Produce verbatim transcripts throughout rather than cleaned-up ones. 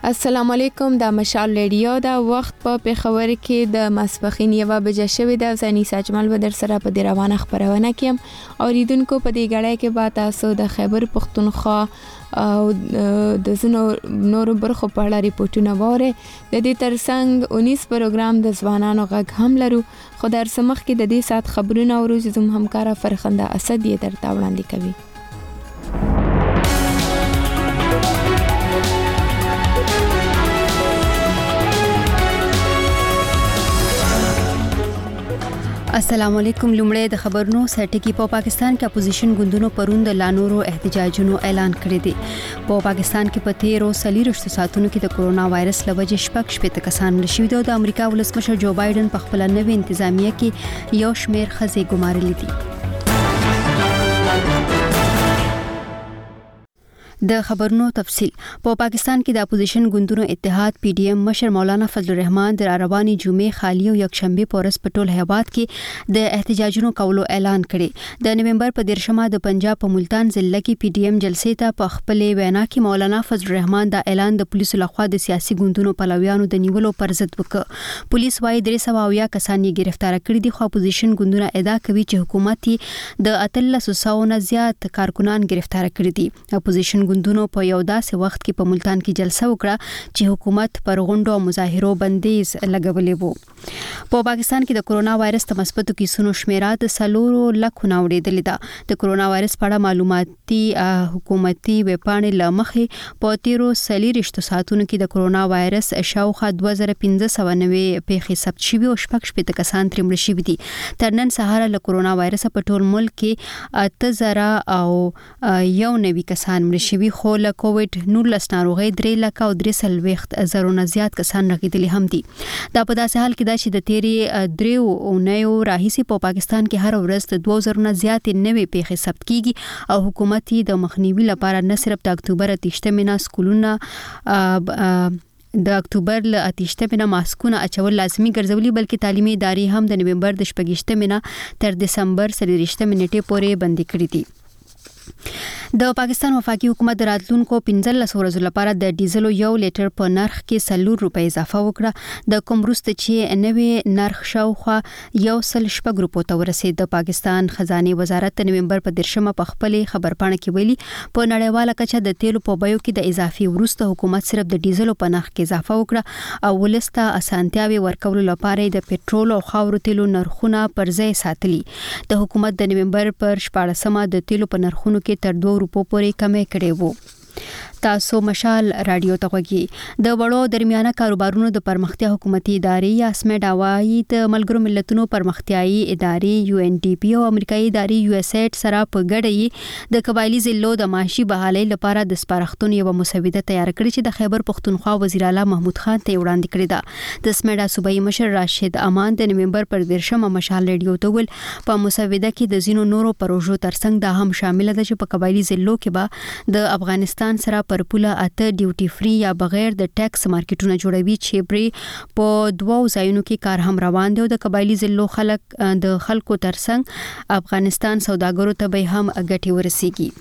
السلام علیکم، د مشال ریډیو دا وخت په پیښور کې د ماسپخین یوه بجه شوې ده. زنی ساجمل به در سره په دې روانه خبرونه کیم. اوریدونکو په دې غړای کې به تاسو د خیبر پختونخوا او د زنو نورو برخو په اړه ریپورتونه واره. د دې ترڅنګ اونیس پروګرام د ځوانانو غږ هم لرو. خو در سمخ کې د دې سات خبرونه او روز زم همکارا فرخنده اسد یې درته وړاندې کوي. السلام علیکم. لومړی د خبرونو سرټکی. په پاکستان کې اپوزیشن ګوندونو پرون د لانورو احتجاجونو اعلان کړی دی. په پاکستان کې په تیرو سلیرشتو ساعتونو کې د کورونا وایرس لوجه شپږ شپږ کسان مړ شوي دي. د امریکا ولسمشر جو بایدن په خپل نوې انتظامیه کې یو شمېر ښځې ګمارلې دي. د خبرونو تفصیل. په پا پاکستان کې د اپوزیشن ګوندونو اتحاد پی ډی ایم مشر مولانا فضل الرحمن د رواني جمعې خالی او یکشنبه پورس په ټول هیواد کې د احتجاجونو کولو اعلان کړي. د نومبر په دیرشمه د پنجاب په ملتان ضلع کې پی ډی ایم جلسې ته په خپل وینا کې مولانا فضل الرحمن د اعلان د پولیسو لخوا د سیاسي ګوندونو پلویانو د نیولو پر ضد وکړ. پولیس وايي درې سوه اویا کسان یې گرفتار کړي دي. خو اپوزیشن ګوندونه ادعا کوي چې حکومت یې د اتلس سوه نه زیات کارکونان گرفتار کړي دي. اپوزیشن ګوندونو په یو داسې وخت کې په ملتان کې جلسه وکړه چې حکومت پر غونډو او مظاهرو بندیز لګولې وو. په پاکستان کې د کورونا وایرس د مثبتو کیسونو شمیره د څلورو لکو نه وړېدلې ده. د کورونا وایرس په اړه معلوماتي حکومتي ویبپاڼې له مخې په تیرو څلېرویشتو ساعتونو کې د کورونا وایرس شاوخوا دوه زره پنځه سوه نوي پیښې ثبت شوي او شپږ شپېته کسان ترې مړه شوي دي. تر نن سهاره له کورونا وایرس په ټول ملک کې اته زره او یو نوي کسان مړه شوي، خو له کووډ نولس ناروغۍ درې لکه او درې څلوېښت زرو نه زیات کسان رغېدلي هم دي. دا په داسې حال کې ده چې د تیرې دریو اونیو راهیسې په پاکستان کې هر ورځ د دوه زرو نه زیاتې نوې پیښې ثبت کیږي او حکومت یې د مخنیوي لپاره نه صرف د اکتوبر اتهشتمې نه سکولونه د اکتوبر له اتهشتمې نه ماسکونه اچول لازمي ګرځولي، بلکې تعلیمي ادارې هم د نومبر د شپږویشتمې نه تر دسمبر څلېرویشتمې نیټې پورې بندي کړي دي. د پاکستان وفاقي حکومت د راتلونکو پنځلس ورځو لپاره د ډیزلو یو لیټر په نرخ کې څلور روپۍ اضافه وکړه. د کوم وروسته چې نوې نرخ شاوخوا یو سل شپږ روپو ته ورسېد. د پاکستان خزانې وزارت د نومبر په دیرشمه په خپلې خبرپاڼه کې ویلي په نړیواله کچه د تیلو په بیو کې د اضافي وروسته حکومت صرف د ډیزلو په نرخ کې اضافه وکړه او ولس ته اسانتیاوې ورکولو لپاره د پټرول او خاورو تیلو نرخونه پر ځای ساتلي. د حکومت د نومبر پر شپاړسمه د تیلو په نرخونو کې تر دوه روپو پورې کمې کړې وو. تاسو مشال رادیو ته غوږی. د وړو درمیانه کاروبارونو د پرمختیا حکومتي ادارې یا سمیډا وايي د ملګرو ملتونو پرمختیايي ادارې یو ان ډي پی او امریکایي ادارې یو اس ایډ سره په ګډه یې د قبایلی ضلعو د معاشي بحالۍ لپاره د سپارښتنو یوه مسوده تیار کړې چې د خیبر پختونخوا وزیر اعلی محمود خان ته وړاندې کړې ده. د سمیډا صوبایي مشر راشد امان د نومبر پر دیرشمه مشال رادیو ته ویل په مسوده کې د ځینو نورو پروژو ترڅنګ دا هم شامل ده چې په قبایلی ضلعو کې به د افغانستان سره پر پوله اته ډیوټي فری یا بغیر د ټیکس مارکیټونه جوړوي چې پرې په دوو ځایونو کې کار هم روان دی او د قبایلی ضلعو خلک د خلکو ترڅنګ افغانستان سوداګرو ته به هم ګټې ورسیږي.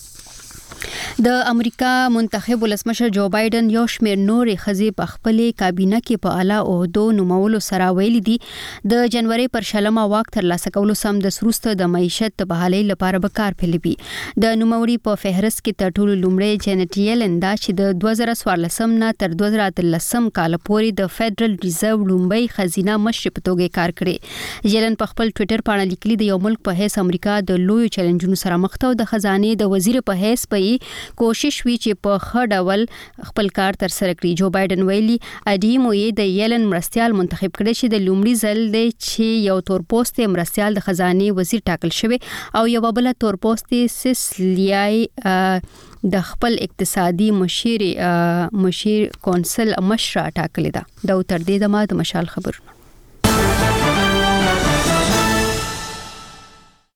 د امریکا منتخب ولسمشر جو بایدن یو شمېر نورې ښځې په خپلې کابینه کې په اعلی عهدو نومولو سره ویلي دي د جنوري پر شلمه واک ترلاسه کولو سمدستي وروسته د معیشت د بحالۍ لپاره به کار پیلوي. د نوموړي په فهرست کې تر ټولو لومړی جینټ یلن ده چې د دوه زره څوارلسم نه تر دوه زره اتلسم کال پورې د فدرل ریزرو لومړی خزینه مشر په توګه کار کړی. یلن په خپل ټوئیټر باندې لیکلي د یو ملک په حیث امریکا د لویو چیلنجونو سره مخ ده او د خزانې د وزیر په حیث به کوشش وی چې په ښه ډول خپل کار تر سره کړي. جو بایدن ویلي اډیمو یې د یلن مرستیال منتخب کړي چې د لومړي ځل دی چې یو تورپوستی مرستیال د خزانې وزیر ټاکل شوی او یو بل تورپوستی سیسلیای د خپل اقتصادي مشیر مشیر کونسل مشره ټاکلې ده. دا تر دې دمه د مشال خبرونه.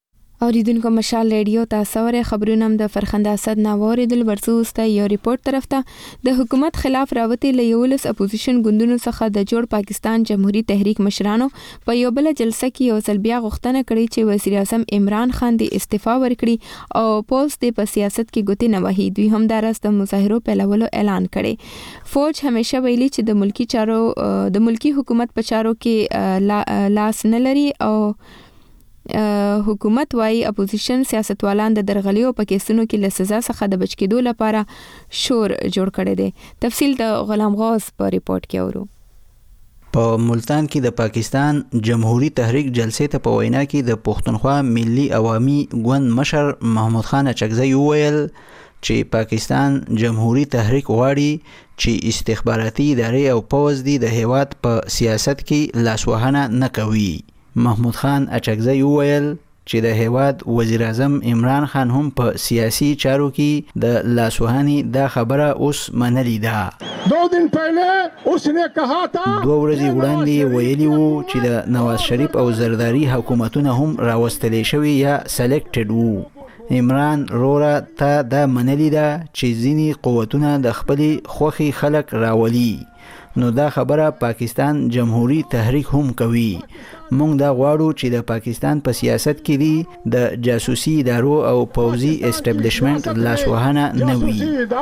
اوریدونکو مشال ریډیو تاسو ورې خبرونه د فرخنده اسد ناووري دل ورسوسته یو ریپورت طرف ته د حکومت خلاف راوتی لیولس اپوزیشن ګوندونو څخه د جوړ پاکستان جمهوریت تحریک مشرانو په یو بل جلسه کې یو ځل بیا غوښتنه کړې چې وزیر اعظم عمران خان د استعفا ورکړي او پولیس د په سیاست کې ګوتې نه وهي. دوی هم د راست مظاهرو پیلولو اعلان کړي. فوج همیشه ویلي چې د ملکی چارو د ملکی حکومت په چارو کې لاس نه لري او حکومت وايي اپوزیشن سیاستوالان د درغلیو په کیسونو کې له سزا څخه د بچ کېدو لپاره شور جوړ کړی دی. تفصیل د غلام غوث په ریپورت کې اورو. په ملتان کې د پاکستان جمهوری تحریک جلسې ته په وینا کې د پښتونخوا ملي عوامي ګوند مشر محمود خان اچکزی وویل چې پاکستان جمهوری تحریک غواړي چې استخباراتي ادارې او پوځ دی د هیواد په سیاست کې لاسوهنه نه کوي. محمود خان اچکزی وویل چې د هیواد وزیر اعظم عمران خان هم په سیاسي چارو کې د لاسوهنې دا خبره اوس منلې ده. دو دن پہلے اس نے کہا تھا دوه ورځې وړاندې ویلي وو چې د نواز شریف او زرداری حکومتونه هم راوستلې شوي یا سلیکټډ وو. عمران رورا ته دا منلې ده چې ځینې قوتونه د خپلې خوښې خلک راولي، نو دا خبره پاکستان جمهوری تحریک هم کوي. مونږ دا غواړو چې د پاکستان په سیاست کې دی د جاسوسي ادارو او پوځي اسټابلیشمنت لاسوهنه نه وي.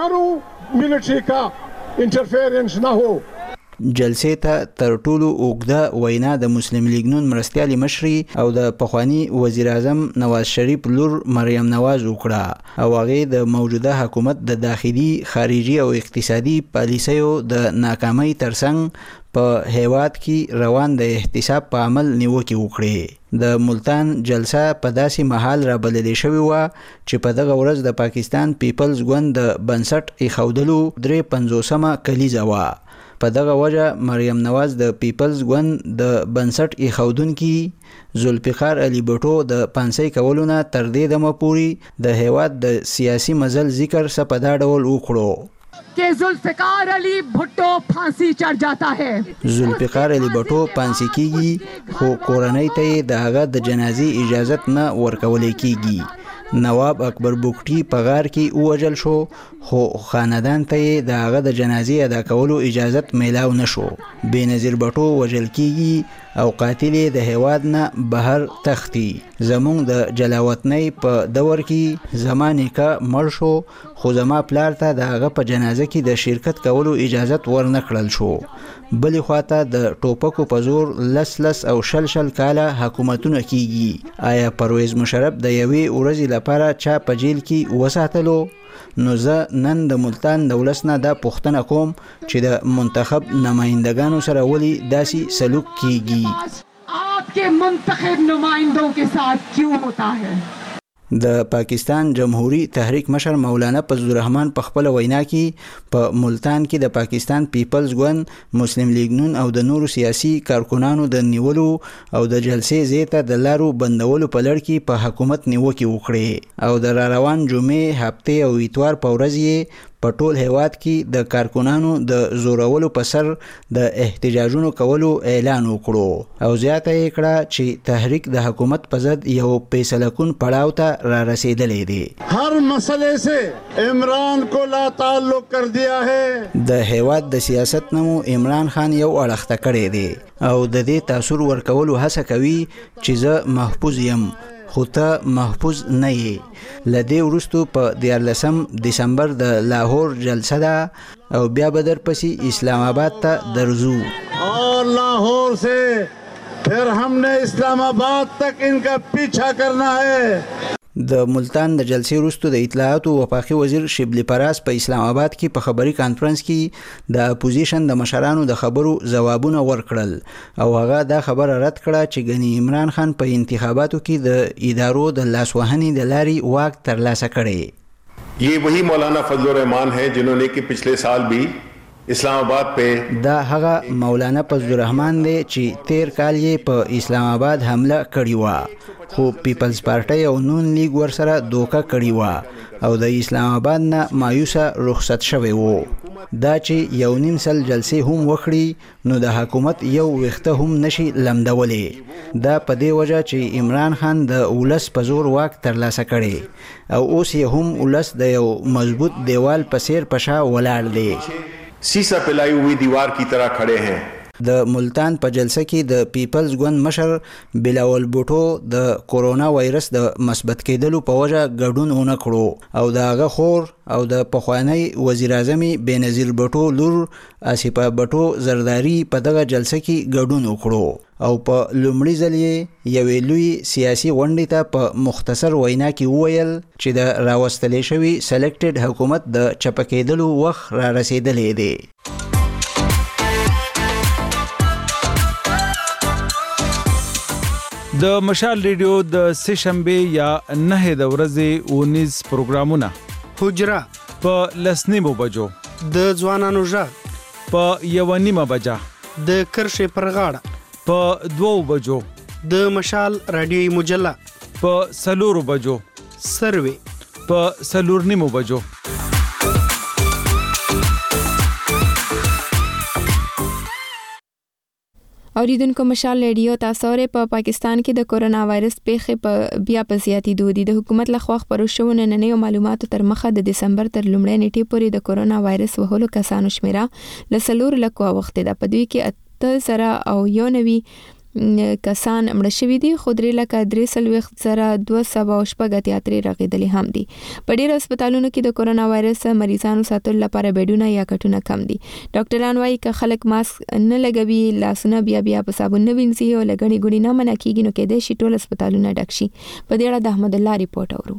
جلسې ته تر ټولو اوږده وینا د مسلم لیگ نون مرستیالي مشري او د پخوانی وزیر اعظم نواز شریف لور مریم نواز وکړه او هغه د موجوده حکومت د داخلي خارجي او اقتصادي پالیسیو د ناکامۍ ترڅنګ په هیواد کې روان د احتساب په عمل نیوکه وکړي. د ملتان جلسه په داسې محل را بللې شوې و چې په دغه ورځ د پاکستان پیپلز ګوند د بنسټ ایښودلو درې پنځوسمه کلیزه وه. په دغه وجه مریم نواز د پیپلز ګوند د بنسټ ایښودونکي ذوالفقار علي بټو د پانسۍ کولو نه تر دې دمه پورې د هیواد د سیاسي مزل ذکر څه په دا ډول وکړو کہ ذوالفقار علی بھٹو پھانسی چڑھ جاتا ہے. ذوالفقار علي بټو پانسۍ کیږي خو کورنۍ ته د هغه د جنازې اجازت نه ورکولې کیږي. نواب اکبر بوکټي په غار کې ووژل شو خو خاندان ته د هغه د جنازې ادا کولو اجازت میلاو نشو. بېنظیر بټو وژل کیږي او قاتل د هیواد نه بهر تختی. زمونږ د جلاوطنۍ په دور کې زما نیکه مړ شو خو زما پلار ته د هغه په جنازه کې د شرکت کولو اجازت ورنه کړل شو. بلې خواته د ټوپکو په زور لس لس او شل شل کاله حکومتونه کیږي. آیا پرویز مشرف د یوې ورځې لپاره چا په جیل کې وساتلو؟ نو زه نن د ملتان د ولس نه دا پوښتنه کوم چې د منتخب نمایندګانو سره ولې داسې سلوک کیږي؟ آپ کے منتخب نمائندوں کے ساتھ کیوں ہوتا ہے؟ د پاکستان جمهوری تحریک مشر مولانا فضل الرحمن په خپل وینا کې په ملتان کې د پاکستان پیپلز ګوند، مسلم لیگ نون او د نورو سیاسي کارکنانو د نیولو او د جلسې زیته د لارو بندولو په لړ کې په حکومت نیوکه وکړي او د را روان جمعې، هفته او اتوار په ورځ یې په ټول هیواد کې د کارکنانو د زورولو په سر د احتجاجونو کولو اعلان وکړو او زیاته یې کړه چې تحریک د حکومت په ضد یو فیصله کن پړاو ته را رسیدلی دی. هر مسئله سے عمران کو لا تعلق کر دیا ہے. د هیواد د سیاست نمو عمران خان یو اړخته کړی دی او د دې تاثیر ورکولو هڅه کوي چې زه محفوظ یم خو ته محفوظ نه یې. له دې وروستو په دیارلسم دسمبر د لاهور جلسه ده او بیا به درپسې اسلام آباد ته درځو اور لاهور سے پھر ہم نے اسلام آباد تک ان کا پیچھا کرنا ہے. د ملتان د جلسې وروسته د اطلاعات او وفاقي وزیر شبلی پراس په اسلام آباد کې په خبري کانفرنس کې د اپوزیشن د مشرانو د خبرو ځوابونه ورکړل او هغه دا خبره رد کړه چې ګنی عمران خان په انتخاباتو کې د ادارو د لاسوهنې د لارې واک ترلاسه کړي. یہ وہی مولانا فضل الرحمان ہیں جنہوں نے کہ پچھلے سال بھی اسلام آباد په دا هغه مولانا فضل الرحمان دی چې تیر کال یې په اسلام آباد حمله کړې وه خو پیپلز پارټي او نون لیگ ورسره دوکه کړې وه او د اسلام آباد نه مایوسه رخصت شوی وو. دا چې یو نیم سل جلسې هم وکړي نو د حکومت یو وخته هم نشي لمدولی. دا په دې وجه چې عمران خان د ولس په زور واک ترلاسه کړي او اوس یې هم ولس د یو مضبوط دیوال په څیر په شا ولاړ دی. सीसा पिलाई हुई दीवार की तरह खड़े हैं. د ملتان په جلسه کې د پیپلز ګوند مشر بلاول بوټو د کورونا وایرس د مثبت کېدلو په وجه ګډون ونه کړو او د هغه خور او د پخوانی وزیر اعظم بېنظیر بوټو لور آصفه بوټو زرداری په دغه جلسه کې ګډون وکړو او په لومړي ځل یې یوې لوی سیاسي غونډې ته په مختصر وینا کې وویل چې د راوستلې شوي سلیکټډ حکومت د چپه کېدلو وخت را رسېدلی دی. د مشال ریډیو د سه شنبه یا نه د ورځې اونیز پروګرامونه حجره په لسنیمو بجو، د ځوانانو ژغ په یو نیمه بجه، د کرښې پر غاړه په دوو بجو، د مشال رادیوي مجله په سلورو بجو، سروي په سلور نیمو بجو. اوریدونکو مشال ریډیو تاسو لري په پاکستان کې د کورونا وایرس پیښې په بیا په زیاتېدو دي. د حکومت لخوا خبرو شوو نننیو معلوماتو تر مخه د دسمبر تر لومړۍ نیټې پورې د کورونا وایرس وهلو کسانو شمیره له څلور لکو اوښتې ده. په دوی کې اته زره او یو نوي کسان مړه شوي دي، خو درې لکه درې څلوېښت زره دوه سوه او شپږ اتیا ترې رغېدلي هم دي. په ډېرو هسپتالونو کې د کورونا وایرس مریضانو ساتلو لپاره بیډونه یا کټونه کم دي. ډاکټران وایي که خلک ماسک نه لګوي، لاسونه بیا بیا په صابون نه وینځي او له ګڼې ګوڼې نه منع کېږي، نو کېدای شي ټول هسپتالونه ډک شي. په دې اړه د احمد الله ریپورټ اورو.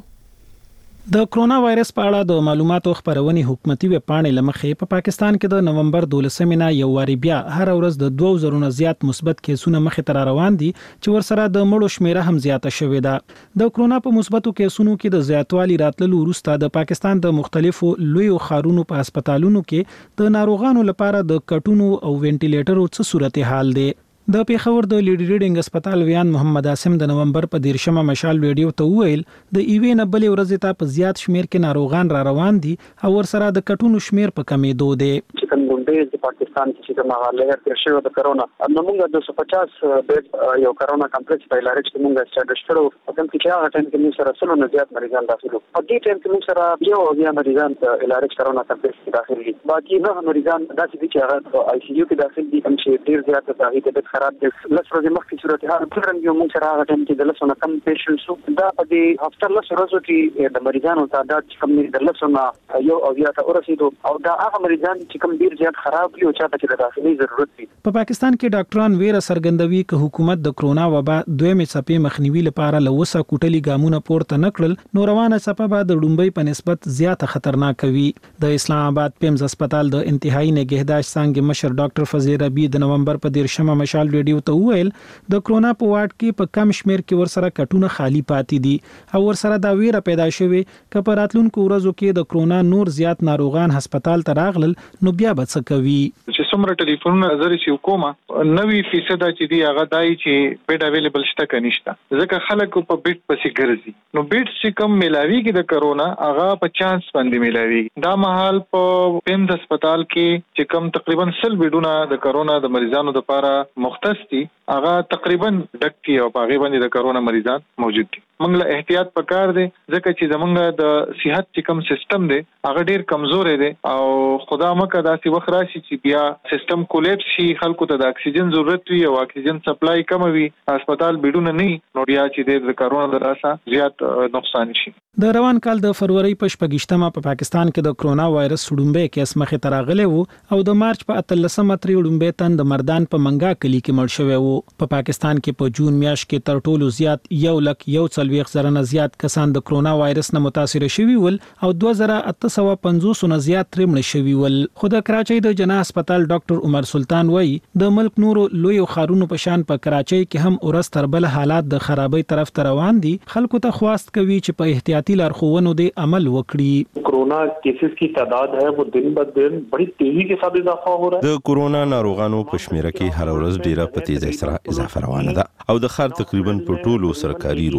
د کرونا وایرس په اړه د معلوماتو خبرونې حکومتي ویب پاڼې لمخې په پاکستان کې د نومبر دولسمې نه یو واری بیا هر ورځ د دوه زره نه زیات مثبت کیسونه مخې ته روان دي چې ورسره د مړو شمیره هم زیاته شوې ده. د کرونا په مثبتو کیسونو کې د زیاتوالي راتللو وروسته د پاکستان د مختلفو لویو ښارونو په هسپتالونو کې د ناروغانو لپاره د کټونو او وینټیلیټرو څه صورتحال دی. د پیښور د لیډي ریډینګ هسپتال ویان محمد عاصم د نومبر په دیرشمه مشال ریډیو ته وویل د ایوې نه بلې ورځې ته په زیات شمیر کې ناروغان را روان دي او ورسره د کټونو شمیر په کمېدو دی. چکنګونډې د پاکستان کې چې کومه لهر تیر شوی د کرونا نو موږ د دوه سوه پچاس بیډ یو کرونا کمپلیکس په لارښت کې موږ اسټابلیش کړو. په کوم کې هغه ټایم کې موږ سره سلو نه زیات مریضان داخلو. په دې ټایم کې موږ سره یو او بیا مریضان په لارښت کرونا کمپلیکس کې داخل دي. باقي نه مریضان داسې دي چې هغه آی سی یو کې داخل دي، هم چې ډیر زیات د طبیعت خراب دي. لس ورځې مخکې صورتحال څرنګه یو موږ سره هغه ټایم کې د لسو نه کم پیشنټس وو. دا په دې هفته لس ورځو کې د مریضانو تعداد چې کوم د لسو نه یو او بیا ته ورسېدو او دا هغه مریضان چې کوم ډیر زیات خراب دي او چا ته د داخلي ضرورت دي. په پاکستان کې ډاکټران ویره څرګندوي چې حکومت د کرونا وبا دویمې څپې مخنیوي لپاره له وسه کوټلي ګامونه پورته نکړل، نو روانه څپه به د لومبۍ په نسبت زیاته خطرناک وي. د اسلام آباد پیمز هسپتال د انتهایی نگهداشت څانګې مشر ډاکټر فضل ربی د نومبر په دیرشمه مشال ریډیو ته وویل د کرونا په واټ کې په کم شمیر کې ورسره کټونه خالی پاتې دي او ورسره دا ویره پیدا شوې چې په راتلونکو ورځو کې د کرونا نور زیات ناروغان هسپتال ته راغلل نو بیا به څه کوي. چې څومره ټلیفونونه زری چې حکومت نوي فیصد چې دی هغه دای چې بیډ اویلیبل شته کنيشته، ځکه خلک په بیډ پسې ګرځي. نو بیډ چې کم ملاوي کې د کرونا هغه په چانس باندې ملاوي. دا مهال په پیمز هسپتال کې چې کم تقریبا سل بیډونه د کرونا د مریضانو لپاره مختص دي هغه تقریبا ډک کی او هغه باندې د کرونا مریضان موجود دي. موږ له احتیاط پکار دي ځکه چې زمونږ د صحت چې کوم سیستم دی هغه ډیر کمزور دی او خدا مکه داسې وخت راشي چې بیا سیستم کولیپس شي، خلکو ته د اکسیجن ضرورت وي او اکسیجن سپلای کم وي، هسپتال بیډونه نه نو بیا چې د کرونا د راسه زیات نقصان شي. د روان کال د فروری په شپږشتمه په پاکستان کې د کرونا وایرس وډومبې کیس مخې ته راغلی وو او د مارچ په اتلسمه ترې وډومبې تن د مردان په منګا کلی کې مړ شوی وو. په پاکستان کې په جون میاشت کې تر ټولو زیات یو لک یو څلوېښت زره نه زیات کسان د کرونا وایرس نه متاثر شوي ول او دوه زره اته سوه پنځوس نه زیات ترې مړه شوي ول. خو د کراچۍ د جناح هسپتال ډاکټر عمر سلطان وایي د ملک نورو لویو ښارونو په شان په کراچۍ کې هم ورځ تر بله حالات د خرابۍ طرف ته روان دي. خلکو ته خواست کوي چې په احتیاطي لارښوونو دې عمل وکړي. کورونا کیسز کی تعداد ہے وہ دن بہ دن بڑی تیزی کے ساتھ اضافہ ہو رہا ہے. د کورونا ناروغانو په شمیره کې هر ورځ ډیره په تیزی سره اضافه روانه ده او د خار تقریبا په ټولو سرکاري روغتونونو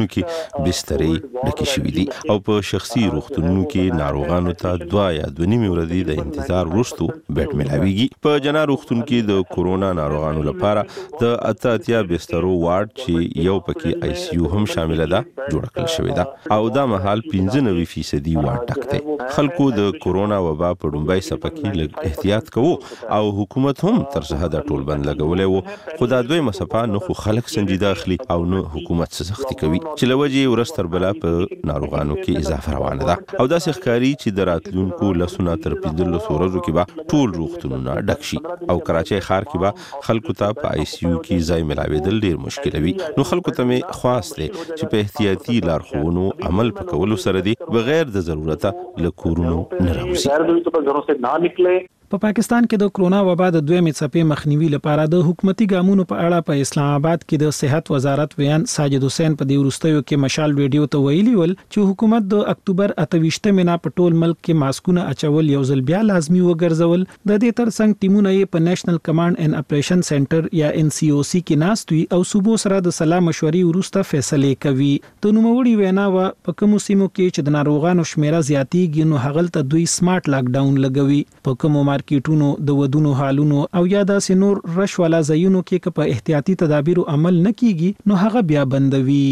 روغتونونو کې بسترې ډکې شوې دي او په شخصي روغتونونو کې ناروغانو ته دوه یا دوه نیمې ورځې د انتظار وروسته بیډ ملاويږي. په جنا روغتون کې د کورونا ناروغانو لپاره د اته اتیا بسترو وارډ چې یو پکې آی سی یو هم شامل ده جوړ کړل شوی ده او دا مهال پنځه نوي فیصدي وارډ ډک دی. خلکو د کورونا وبا په ډومبای سپکې لږ احتیاط کوو او حکومت هم تر څه حده ټول بند لګولې وو خو دا دوی مسافه نه خو خلک سنجیده اخلي او نه حکومت څه سختي کوي چې لوجه ورستر بلا په ناروغانو کې اضافه روانه ده او دا ښکاری چې د راتلونکو لسونه تر پنځلس ورځو کې به ټول روغتونونه ډک شي او کراچۍ ښار کې به خلکو ته په آی سی یو کې ځای ملاویدل ډیر مشکل وي. نو خلکو ته مې خواست دی چې په احتیاطي لارښوونو عمل وکولو سره دی بغیر د ضرورته له کورونو نه راوځي. په پاکستان کې د کرونا وبا د دویمې څپې مخنیوي لپاره د حکومتي ګامونو په اړه په اسلام آباد کې د صحت وزارت ویان ساجد حسین په دې وروستیو کې مشال ویډیو ته ویلي ول چې حکومت د اکتوبر اته ویشتمې نه په ټول ملک کې ماسکونه اچول یو ځل بیا لازمي وګرځول. د دې ترڅنګ ټیمونه یې په نېشنل کمانډ اینڈ اپریشن سنټر یا ان سی او سی کې ناست وي او صوبو سره د سلا مشورې وروسته فیصله کوي. د نوموړي وینا و په کوم سیمو کې چې د ناروغانو شمیره زیاتیږي نو هغلته دوی سمارټ لاک ډاون لګوي. په کوم مارکیټونو د ودونو حالونو او یا د سينور رش والا زینو کې په احتیاطي تدابیر عمل نه کیږي نو هغه بیا بندوي.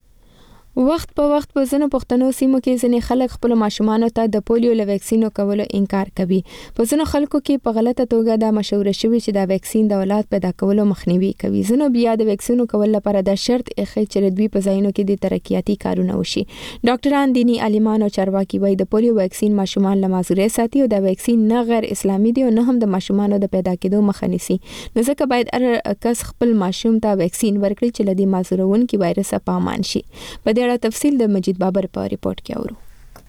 وخت په وخت په ځینو پښتنو سیمو کې ځینې خلک خپل ماشومانو ته د پولیو له ویکسینو کولو انکار کوي. په ځینو خلکو کې په غلطه توګه دا مشوره شوی چې دا ویکسین د اولاد پیدا کولو مخنیوي کوي. ځینو بیا د ویکسینو کول لپاره د شرط اخی چې دوی په ځایونو کې د ترقیاتي کارونه وشي. ډاکټران، دینی عالمان او چارواکي وايي د پولیو ویکسین ماشومان له معذورۍ ساتي او دا ویکسین نه غیر اسلامي دی او نه هم د ماشومانو د پیدا کېدو مخه نیسي. نو ځکه باید هر کس خپل ماشوم ته ویکسین ورکړي چې لدی معذورونکي وایرس په امان شي. په دې تفصیل د مجید بابر په ریپورت کې اورو.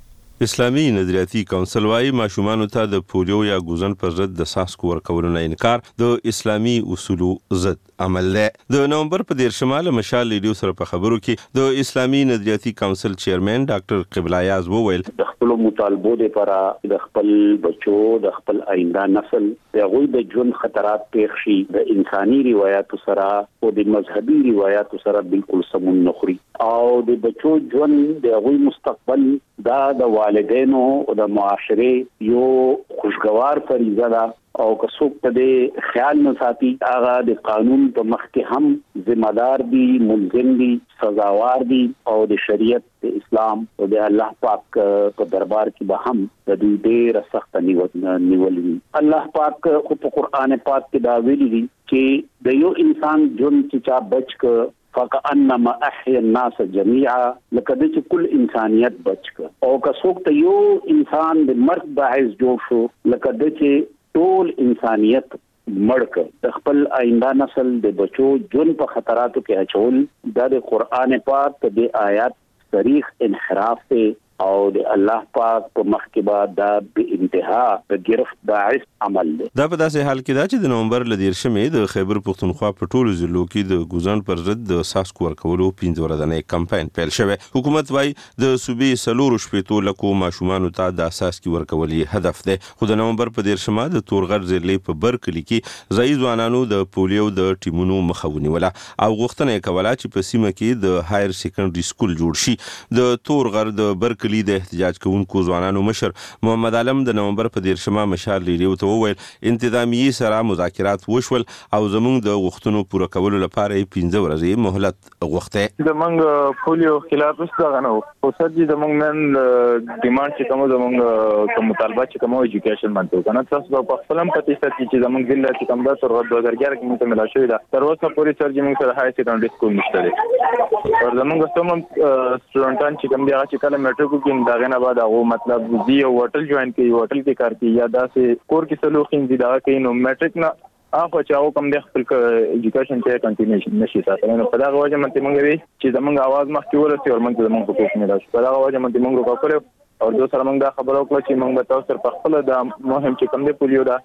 اسلامي نظریاتي کونسل وايي ماشومانو ته د پولیو یا ګوزن پر ضد د ساسکو ورکولو نه انکار د اسلامي اصولو ضد عمل دی. د نومبر په دیر شمال مشال ریډیو سره په خبرو کې د اسلامي نظریاتي کونسل چیرمن ډاکټر قبله یاز وویل د خپل مطالبو لپاره د خپل بچو د خپل آینده نسل د غوي د ژوند خطرات پیښ شي د انساني روایتو سره او د مذهبي روایتو سره بالکل سمون نخري او د بچو ژوند د غوي مستقبل دا د والدینو او د معاشره یو خوشگوار فریضه ده او که څوک ته د خیال نه ساتي هغه د قانون په مخ کې هم ذمہ دار دي، ملزم دي، سزاوار دي او د شریعت د اسلام او د الله پاک په دربار کې به هم د دوی ډېر سخت نیولې. الله پاک خو په قرآن پاک کې دا ویلي دي چې د یو انسان ژوند چې چا بچ ک فکأنما احیا الناس جميعا لکه د کل انسانیت بچ ک او که څوک ته یو انسان د مرګ باعث جوړ شو لکه د چې ټول انسانیت مړ ک د خپل آینده نسل د بچو ژوند په خطراتو کې اچول د قرآن پاک د آیات صریح انحراف ته او د الله پاک په مخ کې بعد دا به انتها د گرفت باعث عمل دی. دا په داسې حال کې دا چې د نومبر ل دیرشمې د خیبر پختونخوا په ټولو ضلعو کې د ګوزن پر ضد د ساسکو ورکولو پنځه ورځنی کمپاین پیل شوی. حکومت وايي د صوبې سلورو شپېتو لکو ماشومانو ته د ساسکي ورکولي هدف دی. خو د نومبر په دیرشمه د تورغر ضلع په برکلی کې ځای ځوانانو د پولیو د ټیمونو مخه ونیوله او غوښتنه یې کوله چې په سیمه کې د هایر سیکنډري سکول جوړ شي. د تورغر د برکلی د احتجاج کوونکو ځوانانو مشر محمد عالم د نومبر په دیرشمه مشال ریډیو ته وویل انتظامیه سره مذاکرات وشول او زموږ د غوښتنو پوره کولو لپاره پنځه ورځې مهلت غوښته. د موږ پولیو خلاف څه غنو او سړي د موږ نن ډیماند چې کوم زموږ کوم مطالبه چې کوم ایجوکیشن منته کنه تاسو په خپلم پتی ستاسو چې زموږ ضلع چې کوم د تر دوه هزار اګیاره کې موږ ملا شوې ده تر اوسه پورې سر چې موږ سره هاي سیکنډري سکول نشته دی. پر زموږ کوم سټوډنټان چې کوم دی چې کله میټریک کې دا غنه بعد هغه مطلب دی یو هوټل جوائن کوي هوټل کې کار کوي یا داسې کور کې سلوخین دي دا کوي نو میټریک نه اخو چې او کوم د خپل ایجوکیشن ته کنټینیوشن نشي ساتل. نو په دا وجه مته مونږ وی چې زمونږ आवाज مخکې ورسې او مونږ زمونږ حقوق نه راشي. په دا وجه مته مونږ وکړو او دوه سره مونږ دا خبرو کړو چې مونږ به تاسو په خپل د مهم چې کوم دی پولیو دا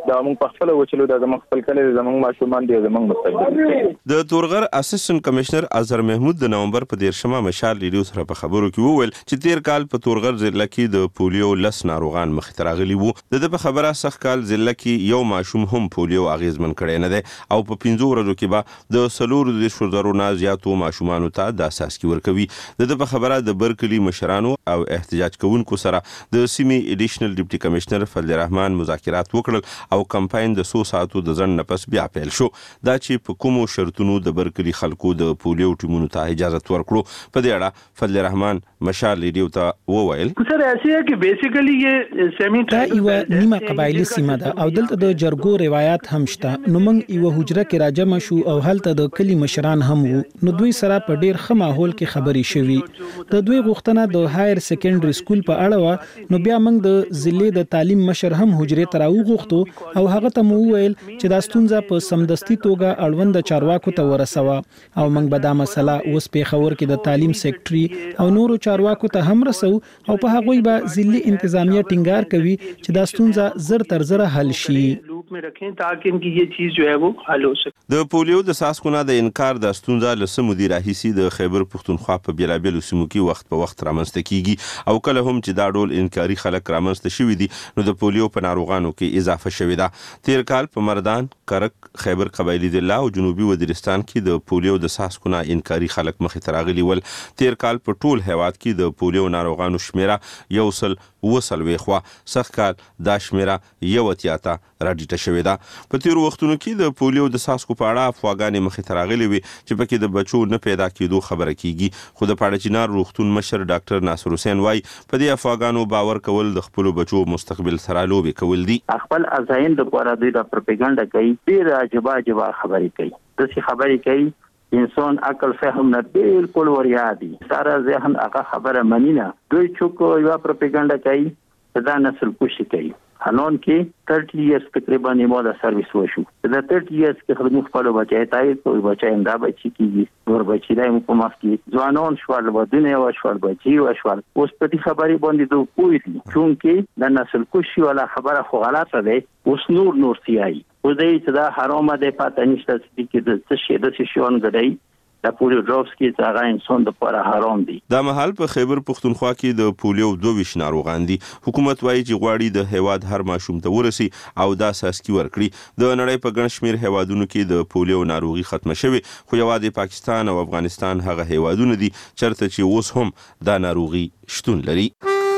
دا موږ په خپل وچلو د زموږ خپل کله زموږ ماشومان دي زموږ مستقبل. د تورغر اسسټنټ کمشنر اظهر محمود د نومبر په دیرشمه مشال ریډیو سره په خبرو کې وویل چې تیر کال په تورغر ضلع کې د پولیو لس ناروغان مخ ته راغلي وو. د په خبره سخت کال ضلع کې یو ماشوم هم پولیو اغیزمن کړي نه دی او په پنځو ورځو کې به د سلور د شوزرو نه زیاتو ماشومانو ته د اساس کې ورکوي. د په خبره د برکلی مشرانو او احتجاج کوونکو سره د سیمې ایډیشنل ډیپټي کمشنر فضل الرحمن مذاکرات وکړل او کمپاین د سو ساعتو د ځن نفس بیا پیل شو. دا چې په کومو شرطونو د برکلی خلکو د پولیو ټیمونو ته اجازه ورکړو. په دې اړه فضل الرحمن مشال ریډیو ته وویل سر ایسے ہے کہ بیسیکلی یہ سیمی دا یو نیمه قبایلی سیمه ده او دلته د جرګو روایت هم شته. نو موږ یو حجره کې راجمع شو او هلته د کلی مشران هم وو. نو دوی سره په ډیر ښه ماحول کې خبرې شوې. د دوی غوښتنه د هایر سیکنډري سکول په اړه و. نو بیا موږ د ضلع د تعلیم مشر هم حجره ته راوغوښتو او هغه ته مو وویل چې دا ستونزه په سمدستي توګه اړوند چارواکو ته ورسوه او موږ به دا مسله اوس پیښور کې د تعلیم سیکټري او نورو چارواکو ته هم رسو او په هغوی به ضلعي انتظامیه ټینګار کوي چې دا ستونزه زر تر زره حل شي. में रखें ताकि इनकी ये चीज जो है वो हल हो सके. د پولیو د ساسکونه د انکار د ستونزه لسمو دی راهیسي د خیبر پختونخوا په بیلابیلو سیمو کې وخت په وخت رامنځته کیږي او کله هم چې دا ډول انکاري خلک رامنځته شوي دي نو د پولیو په ناروغانو کې اضافه شوې ده. تیر کال په مردان، کرک، خیبر قبایلی ضلع او جنوبي وزیرستان کې د پولیو د ساسکونه انکاري خلک مخې ته راغلي ول. تیر کال په ټول هیواد کې د پولیو ناروغانو شمیره یو سل وسلوي خو سخت کال دا شمیره یو اتیا ته راډیټه شوې ده. په تیر وختونو کې د پولیو د ساسکو په اړه افواګانې مخې ته راغلي وي چې پکې د بچو نه پیدا کېدو خبره کیږي. خو د پاړچینار روغتون مشر ډاکټر ناصر حسین وای په دې افواګانو باور کول د خپل بچو مستقبل سره لوبي کول دي. خپل ازاین د پاره دوی د پروپاګاندا کوي، ډیر عجیب عجیب خبرې کوي. د څه خبرې کوي انسان عقل فهم نه بالکل وریادي ساره ذهن هغه خبره منینه. دوی چوکو یو پروپاګاندا کوي دا نسل کوشي کوي. حنون کې ثلاثين ایرز تقریبا نیمه د سرویس وشو. دا ثلاثين ایرز کې خدمت خپل بچای تای کوئی بچای دا بچی کیږي نور بچی دای په ماس کې ځوانان شوال ودونه او شوال بچی او شوال اوس په دې خبرې باندې دوی کوی دي چونکه د نسل کوشي ولا خبره خو غلطه ده. اوس نور نور سیای او دې چې دا حرامه ده پاتې نشته چې د څه شي د شیون غړي د پولیو ډراپس کې څنګه انسان د لپاره حرام دي. دا مهال په خیبر پختونخوا کې د پولیو دوه ویش ناروغان دي. حکومت وایي چې غواړي د هیواد هر ماشوم ته ورسي او دا ساسکی ورکړي. د نړۍ په ګڼ شمېر هیوادونو کې د پولیو ناروغي ختمه شوې خو یوازې پاکستان او افغانستان هغه هیوادونه دي چرته چې اوس هم دا ناروغي شتون لري.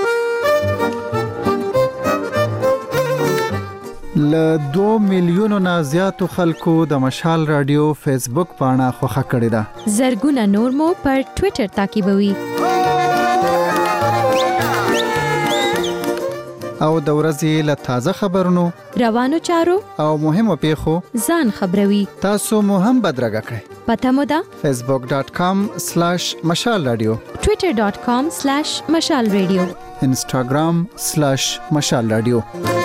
ل دوه میلیونو نه زیاتو خلکو د مشال رادیو فیسبوک پاڼه خوښه کړې ده. زرګونه نور مو پر ټوئیټر تعقیبوي. او د ورځې له تازه خبرونو، روانو چارو او مهمو پیښو ځان خبروي. تاسو مو هم بدرګه کړئ. پته مو ده facebook dot com slash مشال رادیو، twitter dot com slash مشال رادیو، instagram slash مشال رادیو.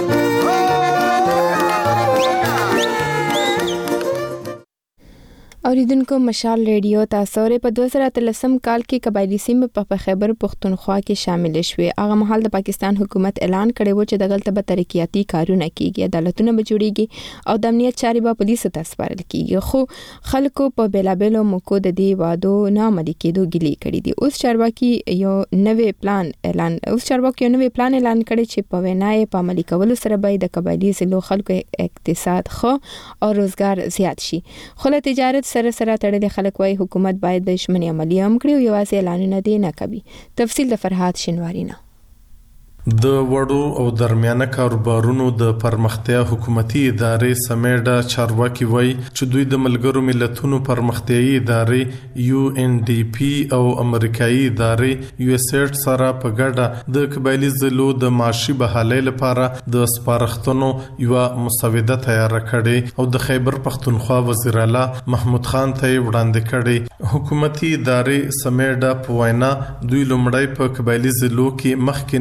اوریدونکو مشال ریډیو تاسو په دوه زره اتلسم کال کې قبایلی سیمه په خیبر پختونخوا کې شامل شوه. هغه مهال د پاکستان حکومت اعلان کړی و چې دغلت به ترقیاتی کارونه کیږي، عدالتونه به جوړیږي او د امنیت چارې به پولیسو ته سپارل کیږي. خو خلکو په بیلابلو موکو د دې وادو نه عملي کېدو ګیلې کړې دي. اوس چارواکي یو نوې پلان اعلان اوس چارواکي یو نوې پلان اعلان کړی چې په وینای په عملي کولو سره به د قبایلی ضلعو خلکو اقتصاد خو او روزګار زیات شي. خو له تجارت سره سره تړلې خلک وايي حکومت باید د شمنې عملی هم کړي او یوازې اعلانونه دي نه کوي. تفصیل د فرحات شنواری نه. د وړو او درمیانه کاروبارونو د پرمختیا حکومتي ادارې سمیډا چارواکي وایي چې دوی د ملګرو ملتونو پرمختیایي ادارې یو ان ډي پی او امریکایي ادارې یو اس ایډ سره په ګډه د قبایلی ضلعو د معاشي بحالۍ لپاره د سپارښتنو یو مسوده تیار کړې او د خیبر پختونخوا وزیر اعلی محمود خان ته وړاندې کړې. حکومتي ادارې سمیډا په وینا دوی لومړی په قبایلی ضلعو کې مخکې نه موجود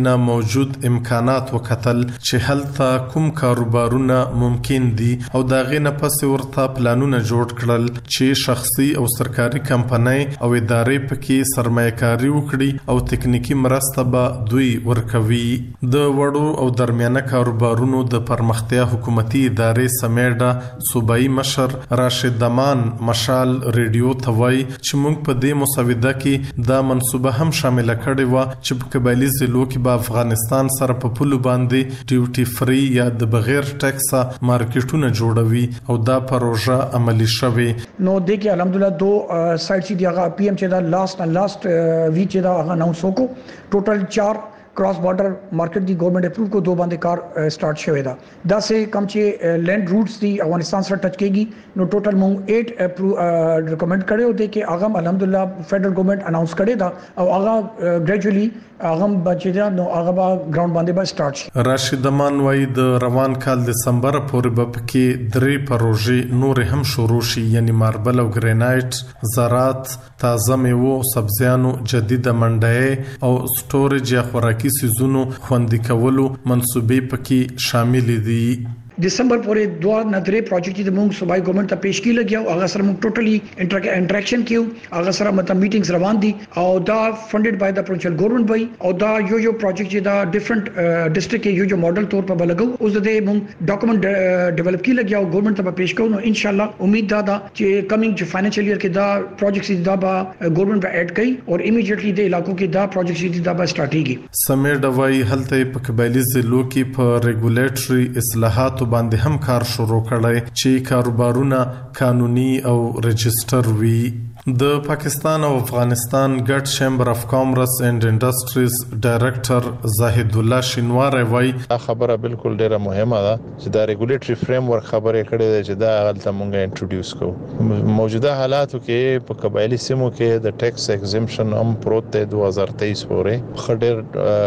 موجود امکانات وکتل چې هلته کوم کاروبارونه ممکن دي او دا غینه پس ورته پلانونه جوړ کړل چې شخصي او سرکاري کمپنۍ او ادارې پکې سرمایه‌کاري وکړي او تکنیکی مرسته به دوی ورکوي. د وړو او درمیانه کاروبارونو د پرمختیا حکومتي ادارې سمیډا صوبایي مشر راشد دمان مشال ریډیو ته وایي چې موږ په دې مسوده کې دا منصوبه هم شامل کړې و چې په قبایلی ضلعو کې به افغانستان سره په پولو باندې ډیوټي فری یا د بغیر ټیکس مارکیټونه جوړوي او دا پروژه عملی شوه. نو د کې الحمدلله دو سایټ چې دا پی ایم چې دا لاست لاست ویک چې دا اناونس وکړو ټوټل چار cross border market दी गवर्नमेंट अप्रूव को दो बांधे कार स्टार्ट शवे दा दस से कम चे लैंड रूट्स दी अफगानिस्तान से टच केगी नो टोटल मूंग एट अप्रूव रिकमेंड करे होते कि आगम अल्हम्दुलिल्लाह फेडरल गवर्नमेंट अनाउंस करे दा और आगा ग्रेजुअली आगम बचे दा नो आगा ग्राउंड बांधे बा स्टार्ट. راشد مان وای د روان کال دسمبر پورې به کې درې پروژې نور هم شروع شي یعنی ماربل او ګرینایټ زراعت تازه میوه سبزیانو جدید منډه او سټوریج یا خوراکي سيزونو خوندي کولو منسوبې پکې شامل دي. दिसंबर पूरे दो नदरे प्रोजेक्ट की मूंग सूबाई गवर्नमेंट ता पेश की लगिया आगा सर मूंग टोटली इंटरेक्शन कियो आगा सर मतलब मीटिंग्स रवान दी और दा funded by the provincial government बाई और दा यो यो प्रोजेक्ट दा डिफरेंट डिस्ट्रिक्ट के यो जो मॉडल तौर पर लगो उस दे मूंग डॉक्यूमेंट डेवलप की लगिया और गवर्नमेंट ता पेश करो इंशाल्लाह उम्मीद दा दा जे कमिंग जो फाइनेंशियल ईयर के दा प्रोजेक्ट्स दा बा गवर्नमेंट बा ऐड कई और इमीडिएटली दे इलाकों के दा प्रोजेक्ट्स दा बा स्टार्ट की समेर दवाई हलते په قبایلی ضلعو کې په ریګولیټری اصلاحات باندې هم کار شروع کړی چې کاروبارونه قانوني او رجستر وي. د پاکستان او افغانستان ګډ چیمبر اف کامرس اینڈ انډستریز ډایریکټر زاهد الله شینوار وایي دا خبره بالکل ډیره مهمه ده چې دا ریګولیټری فریم ورک خبره کړې ده چې دا غلطه مونږه انټروډیوس کوو. موجوده حالاتو کې په قبایلی سیمو کې د ټیکس ایگزمپشن هم پروت دی دوه هزار تیئیس پورې خډر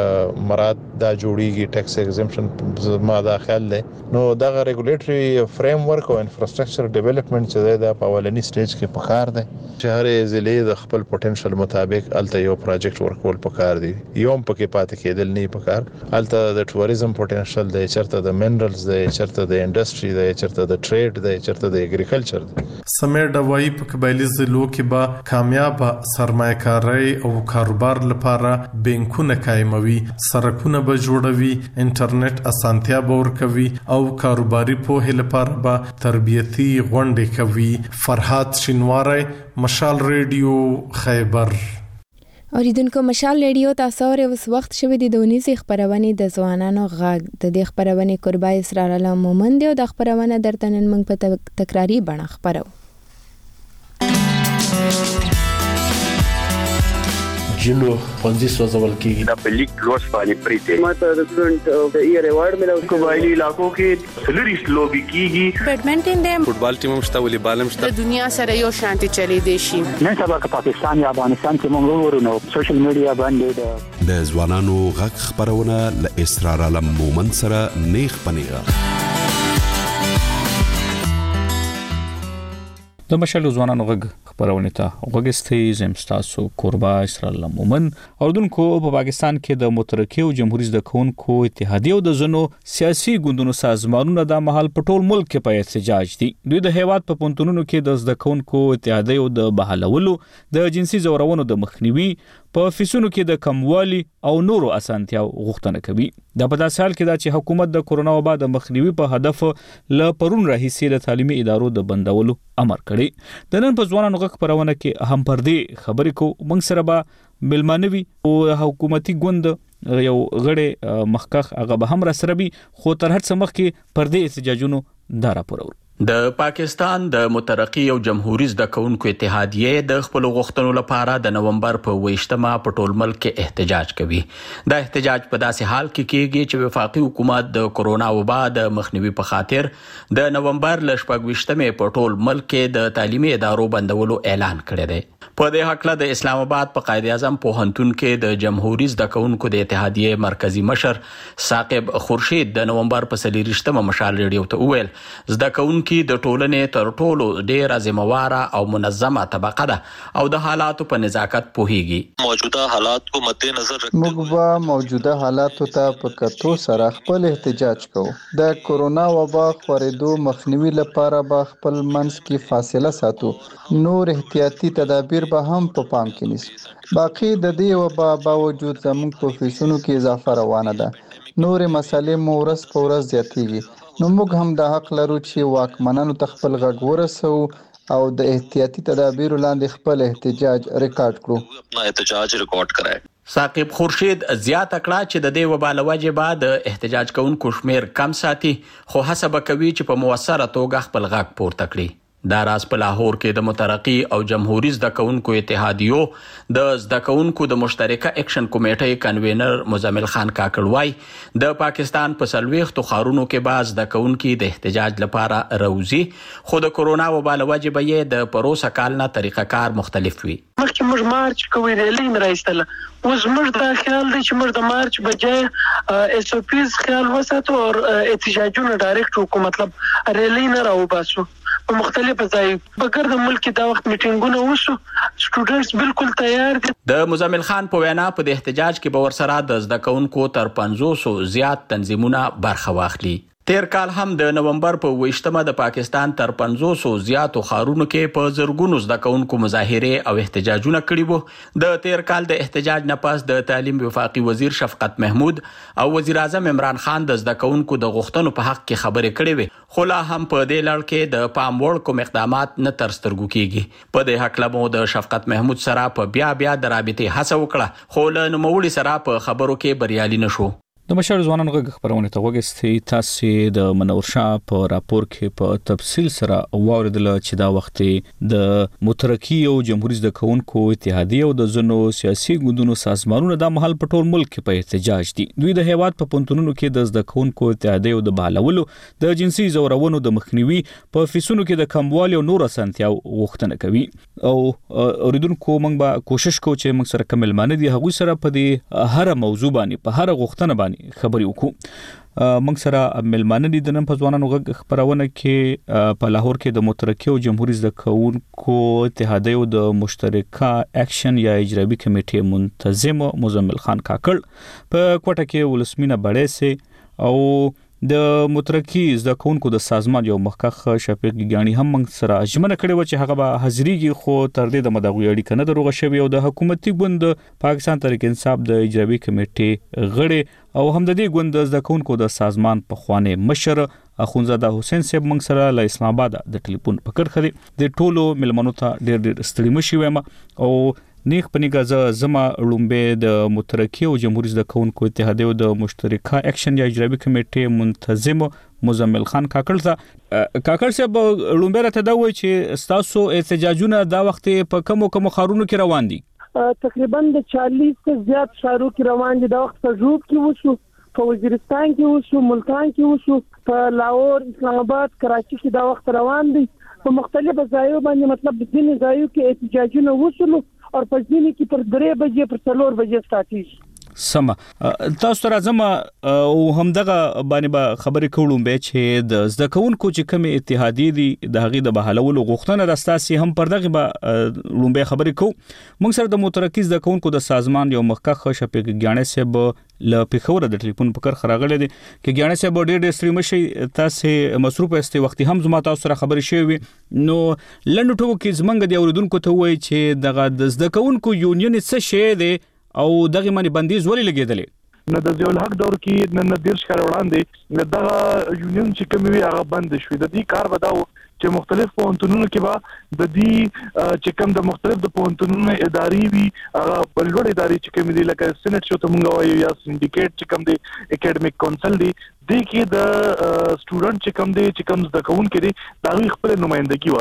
مراد دا جوړیږي ټیکس ایگزمپشن ما دا خیال دی. نو دا ریګولیټری فریم ورک او انفراستراکچر ډیولپمنٹ چې دا په اولنی سټیج کې پکار دی چې هر ضلع د خپل پوتنشل مطابق الته یو پروجیکټ ورکول پکار دی. یو پکې پاتې کېدل نه پکار الته د ټوریزم پوتنشل دی چرته د منرالز دی چرته د انډستری دی چرته د ټریډ دی چرته د اګریکلچر دی. سمیر دوايي په قبایلی ضلعو کې به کامیاب سرمایه‌کاري او کاروبار لپاره بانکونه قائموي سرکونه به جوړوي انټرنیټ اسانتیا به ورکوي او کاروباري پوهه لپاره به تربیتی غونډې کوي. فرحات شینواری مشال ریډیو خیبر. اوریدونکو مشال ریډیو تاسو ور اوس وخت شوه د دونیزي خبرونه د ځوانانو غږ د دې خبرونه قربای اسرار الله مومند او د خبرونه درته نن موږ په تکراری بڼه خبرو. جنو پنځه سوځول کېږي دا په لیک لوس باندې پریته ماته د سټوډنټ د ایئر ایوارډ ملو قبایلی علاقو کې سلریس لوبي کیږي بیډمنټن د فوټبال ټیم مشته ولې بالم شته د دنیا سره یو شانتي چلی دی شي نن سبا که پاکستان یا افغانستان کې موږ ورونو سوشل میډیا باندې د ځوانانو غږ خبرونه ل اسرار علم مومند سره نیخ پنیغه د مشال ځوانانو غږ خبرونه ته وګستې زمستاسو قربا اسرائیل مومن اوردونکو په پاکستان کې د مترقي او جمهوریت د کونکو اتحادیه او د زنو سیاسي ګوندونو سازمانونو د محل پټول ملک کې په احتجاج دي. دوی د هیواد په پونتونونو کې د زده کونکو اتحادیه او د بحالولو د جنسي زورونو د مخنیوي په فیسونو کې د کموالي او نورو اسانتیا غوښتنه کوي. د په داسې حال کې دا چې حکومت د کورونا وبا د مخنیوي په هدف ل پرون راهیسې له تعلیمي ادارو د بندولو امر کړی. د نن په ځوانانو غږ خبرونه کې هم پر دې خبرې کو موږ سره به ملمانوي او حکومتي ګوند یو غړي مخکخ هغه به هم را سره بي خو تر هر څه مخکې پر دې احتجاجونو دارا پرور. د پاکستان د مترقي او جمهوریت د کونکو اتحادیه د خپل غوښتنو لپاره د نومبر په ویشتمه په ټول ملک کې احتجاج کوي. دا احتجاج په داسې حال کې کیږي چې وفاقي حکومت د کورونا وبا د مخنیوي په خاطر د نومبر ل شپږ ویشتمه په ټول ملک کې د تعلیمي ادارو بندولو اعلان کړی دی. په دې حق له د اسلام آباد په قائد اعظم پوهنتون کې د جمهوریت زده کوونکو د اتحادیې مرکزی مشر ثاقب خورشید د نومبر په څلورویشتمه مشال ریډیو ته وویل زده کوونکو د ټولنې تر ټولو ډېر ذمہواره او منظمه طبقه ده او د حالاتو په نزاکت پوهیږي. موجوده حالات کو مد نظر رکھتے موږ به موجوده حالاتو ته په کتو سره خپل احتجاج کوو. د کورونا وبا خورېدو مخنیوي لپاره به خپل منځ کې فاصله ساتو. نور احتیاطي تدابیر به هم په پام کې نیسو. باقي د دې وبا باوجود زموږ په فیسونو کې اضافه روانه ده. نور مسالې مو ورځ په ورځ زیاتېږي. نو موږ هم د حق لرو چې واکمنانو ته خپل غږ ورسوو او د احتیاطي تدابیرو لاندې خپل احتجاج ریکارډ کړو. اپنا احتجاج ریکارډ کرائے. ثاقب خورشید زیاته کړه چې د دې وبا له وجې به د احتجاج کوونکو شمیر کم ساتي خو هڅه به کوي چې په موثره توګه خپل غږ پورته کړي. دا راز په لاهور کې د مترقي او جمهوریت زده کوونکو اتحادیو د زده کوونکو د مشترکه اکشن کمیټې کنوینر مزمل خان کاکړ وای د پاکستان په سلويختو خارونو کې باز زده کوونکو د احتجاج لپاره روزي خو د کورونا وبا له وجې به یې د پروسه کال نه طریقه کار مختلف وي. مخکې موږ مارچ کوي ریلی نه راایستله اوس موږ دا خیال دی چې موږ د مارچ بجای اس او پیز خیال وساتو او احتجاجونه ډایرکټ وکړو مطلب ریلی نه راوباسو په مختلفو ځای بګر د ملک دا وخت میټینګونه وشو سټوډنټس بالکل تیار دي. د مزمل خان په وینا په د احتجاج کې به ورسره د زده کوونکو تر پنځوسو زیات تنظیمونه برخه واخلي. تیر کال هم د نومبر په ویشتمه د پاکستان تر پنځوسو زیاتو خارونو کې په زرګونو زده کوونکو مظاهره او احتجاجونه کړي وو. د تیر کال د احتجاج نه پس د تعلیم وفاقي وزیر شفقت محمود او وزیر اعظم عمران خان د زده کوونکو د غوښتنو په حق کې خبرې کړې وې خو لا هم په دې لړ کې د پام وړ کوم اقدامات نه تر سترګو کیږي. په دې حق لمو د شفقت محمود سره په بیا بیا د رابطې هڅه وکړه خو له نوموړي سره په خبرو کې بریالي نشو. د مشر ځوانانو غږ خبرونه ته وګورئ. تاسو د منور شاه په راپور کې په تفصیل سره واوریدل چې دا وخت د مترقي او جمهوریت د کونکو اتحادیه او د زنو سیاسي ګوندونو سازمانونو د محل په ټول ملک کې په احتجاج دي. دوی د هیواد په پونتونونو کې د زده کونکو اتحادیه او د بهالولو د جنسي زورونو د مخنیوي په فیسونو کې د کموالي او نور اسانتیاو غوښتنه کوي او اوریدونکو موږ به کوشش کوو چې موږ سره کمل معنی دي هغه سره په دې هر موضوع باندې په هر غوښتنه باندې خبرې وکړو. موږ سره ملمانه دي د نن په ځوانانو غږ خبرونه کې په لاهور کې د مترقي او جمهوریت زده کوونکو اتحادیو د مشترکه اکشن یا اجرایی کمیټې منتظم مزمل خان کاکړ په کوټه کې ولسمینه بړې سي او د مترقي زده کوونکو د سازمان یو مخکخ شفیق ګیانی هم موږ سره اجمنه کړې و چې هغه به حاضرېږي خو تر دې د مدغوی اړیکه نه دروغه شوی او د حکومتي ګوند پاکستان تحریک انصاف د اجرایی کمیټې غړي او هم د دې ګوند زده کوونکو د سازمان په خوانه مشر اخونزاده حسین صاحب موږ سره له اسلام آباد د ټلیفون پکړ خري د ټولو ملمنو ته ډېر ډېر ستړي مشي وایم او نیک پنیګه زما لومبه د مترقي او جمهوریت د کونکو اتحادیو د مشترکه اکشن یا اجرایی کمیټې منتظم مزمل خان کاکړ ته کاکړ صاحب لومبه راته دا وایي چې تاسو احتجاجونه دا وخت په کوم کوم خارونو کې روان دي؟ تقریبا د چالیس څخه زیات شهرو کې روان دي. دا وخت په جوب کې وشو په وزیرستان کې وشو ملتان کې وشو په لاهور اسلام آباد کراچي کې دا وخت روان دي. په مختلفو ځایونو باندې مطلب د ځینې ځایونو کې احتجاجونه وشول او په ځینې کې پر درې بجې پر څلور بجې ساتي. سم تاسو تر ازم او همدغه باندې به خبرې کوم به چې د زده کوونکو چې کوم اتحادیه دي د هغې د بهالولو غوښتنه راستاسي هم پر دغه به لومبه خبرې کوم. موږ سره د مترقي زده کوونکو د سازمان یو مخکخ شفیق ګیانی صاحب ل پیښور د ټلیفون پکړ خراغله دي چې ګیانی صاحب ډېر ډېر ستړي مشي تاسو مصروف استي وختي هم زما تاسو سره خبرې شوي نو لنډ ټکو کې زمنګ د اوریدونکو ته وایي چې دغه د زده کوونکو یونین څه شی دی او دغه باندې بندیز ولې لګیدلې؟ نو د ضیاء الحق دور کې نن دیرش کال وړاندې دغه یونین چې کوم وی هغه بند شوی. د دې کار بداو چې مختلف پونتونونو کې به د دې چې کوم د مختلف د پونتونونو اداري وي هغه بلوړ اداري چې کوم دي لکه سېنات شو ته مونږ وایو یا سندیکیټ چې کوم دي اکیډمیک کونسل دي د کې د سټوډنټ چې کوم دي چې کوم د کون کې دي دا خپل نمائندګي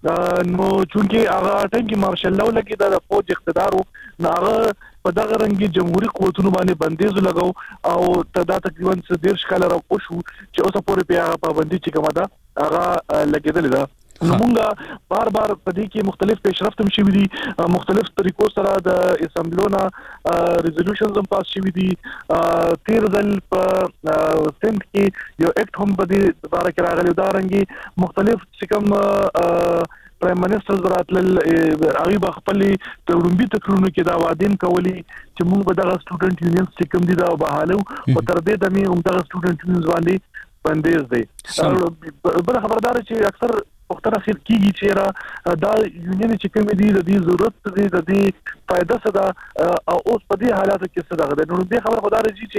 و نو چونکه هغه ټیم کې مارشل لاو لګي د فوج اقتدار نو هغه په دغه رنګي جمهوریت قوتونو باندې بندیز لګاو او تدا تقریبا څه ډیر ښکار راو شو چې اوس پورې په هغه پابندي چې کومه ده هغه لګیدل ده. موږ بار بار په دې کې مختلف پیشرفت هم شوي دي، مختلف طریقو سره د اسمبلونا ریزولوشنز هم پاس شوي دي. تیر ځل په سند کې یو اکټ هم په دې باره کې راغلی، دا رنګي مختلف چې کوم پرایم منسټر راتلل هغه به خپل تړونبي تکرونو کې دا وعدین کولی چې موږ به دغه سټوډنټ یونینز چې کوم دي دا بحالو او تر دې دمه هم دغه سټوډنټ یونینز باندې بندیز دي. بل خبردار چې اکثر وختونه خیر کیږي چې را دا یونین چې کوم دي د دې ضرورت دي د دې فائدہ څه ده او اوس په دې حالاتو کې څه ده. نو دې خبر خدای راځي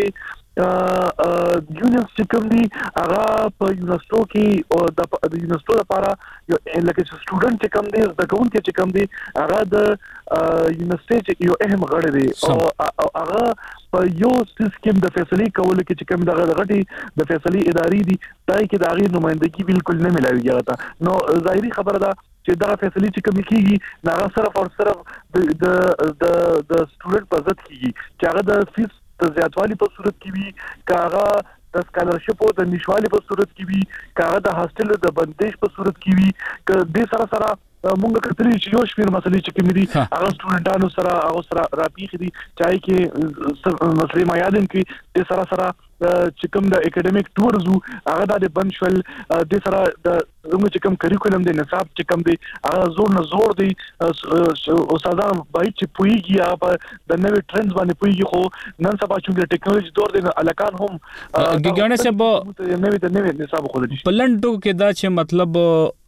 چې یونین چې کوم دي هغه په یونیورسيټو کې او د یونیورسيټو لپاره یو لکه سټوډنټ چې کوم دي د کوم کې چې کوم دي هغه د یونیورسيټي یو اهم غړی دی او هغه په یو سیستم د فیصله کولو کې چې کوم دغه غټي د فیصله اداري دي دای کې د هغه نمائندګي بالکل نه ملایوي تا. نو ظاهري خبره ده چې دا فیصله چې کوم کیږي هغه صرف او صرف د د د سټوډنټ په ضد کیږي چې هغه د فیس د زیاتوالي په صورت کې وي، کاغه د سکالرشپ او د نشوالي په صورت کې وي، کاغه د هاستل د بندش په صورت کې وي، ک د سره سره مونږ کتري چې یو شمیر مسلې چې کوم دي هغه سټوډنټانو سره هغه سره راپیخ دي چای کې مسلې ما یادم کې د سره سره چې کوم د اکیډمیک ټورز هغه د بنشل د سره د زموږ چې کوم کریکولم د نصاب چې کوم دي هغه زور نه زور دي استادان باید چې پویږي هغه د نوې ټرندز باندې پویږي. خو نن سبا چې ټیکنالوژي دور دی الکان هم ګګانه سه به نوې د نوې نصاب خو دي پلنټو کې دا چې مطلب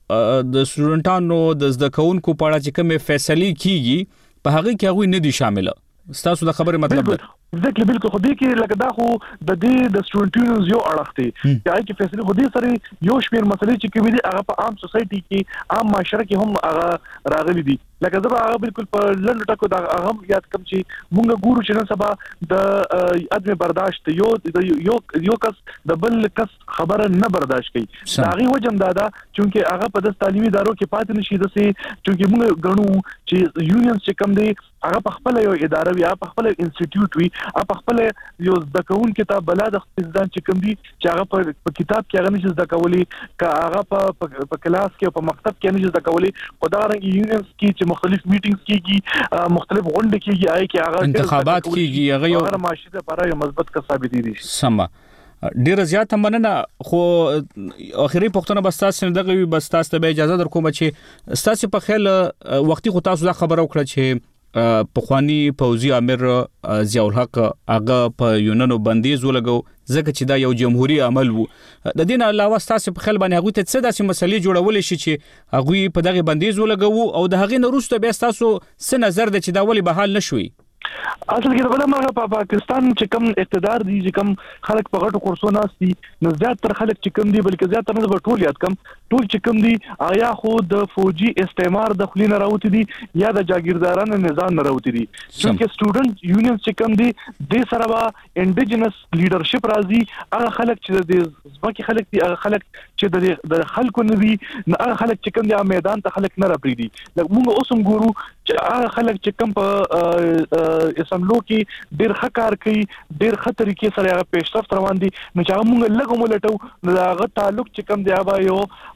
د سټوډنټانو د زده کوونکو په اړه چې کومه فیصله کیږي په هغه کې هغه نه دي شامل. ستاسو د خبره مطلب ده ځکه بالکل خو دې کې لکه دا خو د دې د سټوډنټونو یو اړخ دی چې هغه کې فیصله خو دې سره یو شمیر مسلې چې کوي دي هغه په عام سوسايټي کې عام معاشره کې هم هغه راغلي دي. لکه زه هغه بالکل په لنډ ټکو دا هم یاد کوم چې مونږ ګورو چې نن سبا د عدم برداشت یو یو یو کس د بل کس خبره نه برداشت کوي. دا غي وجم دا دا چې هغه په د تعلیمي ادارو کې پاتې نشي دسي چې مونږ غنو چې یونین چې کوم دی هغه په خپل یو اداره وي، په خپل انسټیټیوټ وي، په خپل یو د کون کتاب بلاد خپلځان چې کوم دي چې هغه په کتاب کې هغه نشي د کولی که هغه په کلاس کې او په مکتب کې نشي د کولی. خدای یونینز کې چې مختلف میټینګز کیږي، مختلف غونډې کیږي، هغه کې هغه انتخابات کیږي، هغه یو معاشره لپاره یو مثبت کا ثابت دي. سم ډیر زیات مننه. خو اخیری پښتنه بس تاسو دغه وي بس تاسو ته اجازه در کوم چې تاسو په خیال وختي خو تاسو دا خبره وکړه چې پخوانی پوځي امیر ضیاء الحق هغه په یونانو بندیز ولګو ځکه چې دا یو جمهوریت عمل وو. د دې نه علاوه تاسو په خیال باندې هغه ته څه داسې مسلې جوړول شي چې هغه په دغه بندیز ولګو او د هغه نه وروسته بیا تاسو څه نظر د چې دا ولې بحال نشوي؟ اصل کې دا بل په پاکستان چې کوم اقتدار دي چې کوم خلک په غټو کورسو ناشتي نه زیات تر خلک چې کوم دي بلکې زیات تر نه ټول یاد کم ټول چې کوم دي آیا خو د فوجي استعمار د خلینو راوتی دي یا د جاگیردارانو نظام نه راوتی دي. چې سټوډنټ یونین چې کوم دي د سره انډیجنس لیډرشپ راځي، هغه خلک چې د ځمکې خلک دي، هغه خلک چې د خلکو نه دي، هغه خلک چې کوم دي میدان ته خلک نه راپری دي. لکه موږ اوسم ګورو چې هغه خلک چې کوم په اسمبلو کې ډیر ښه کوي، ډیر ښه طریقې سره هغه پیشرفت روان دي، نو چې هغه موږ لږ مولټو نو هغه تعلق چې کوم دی هغه یو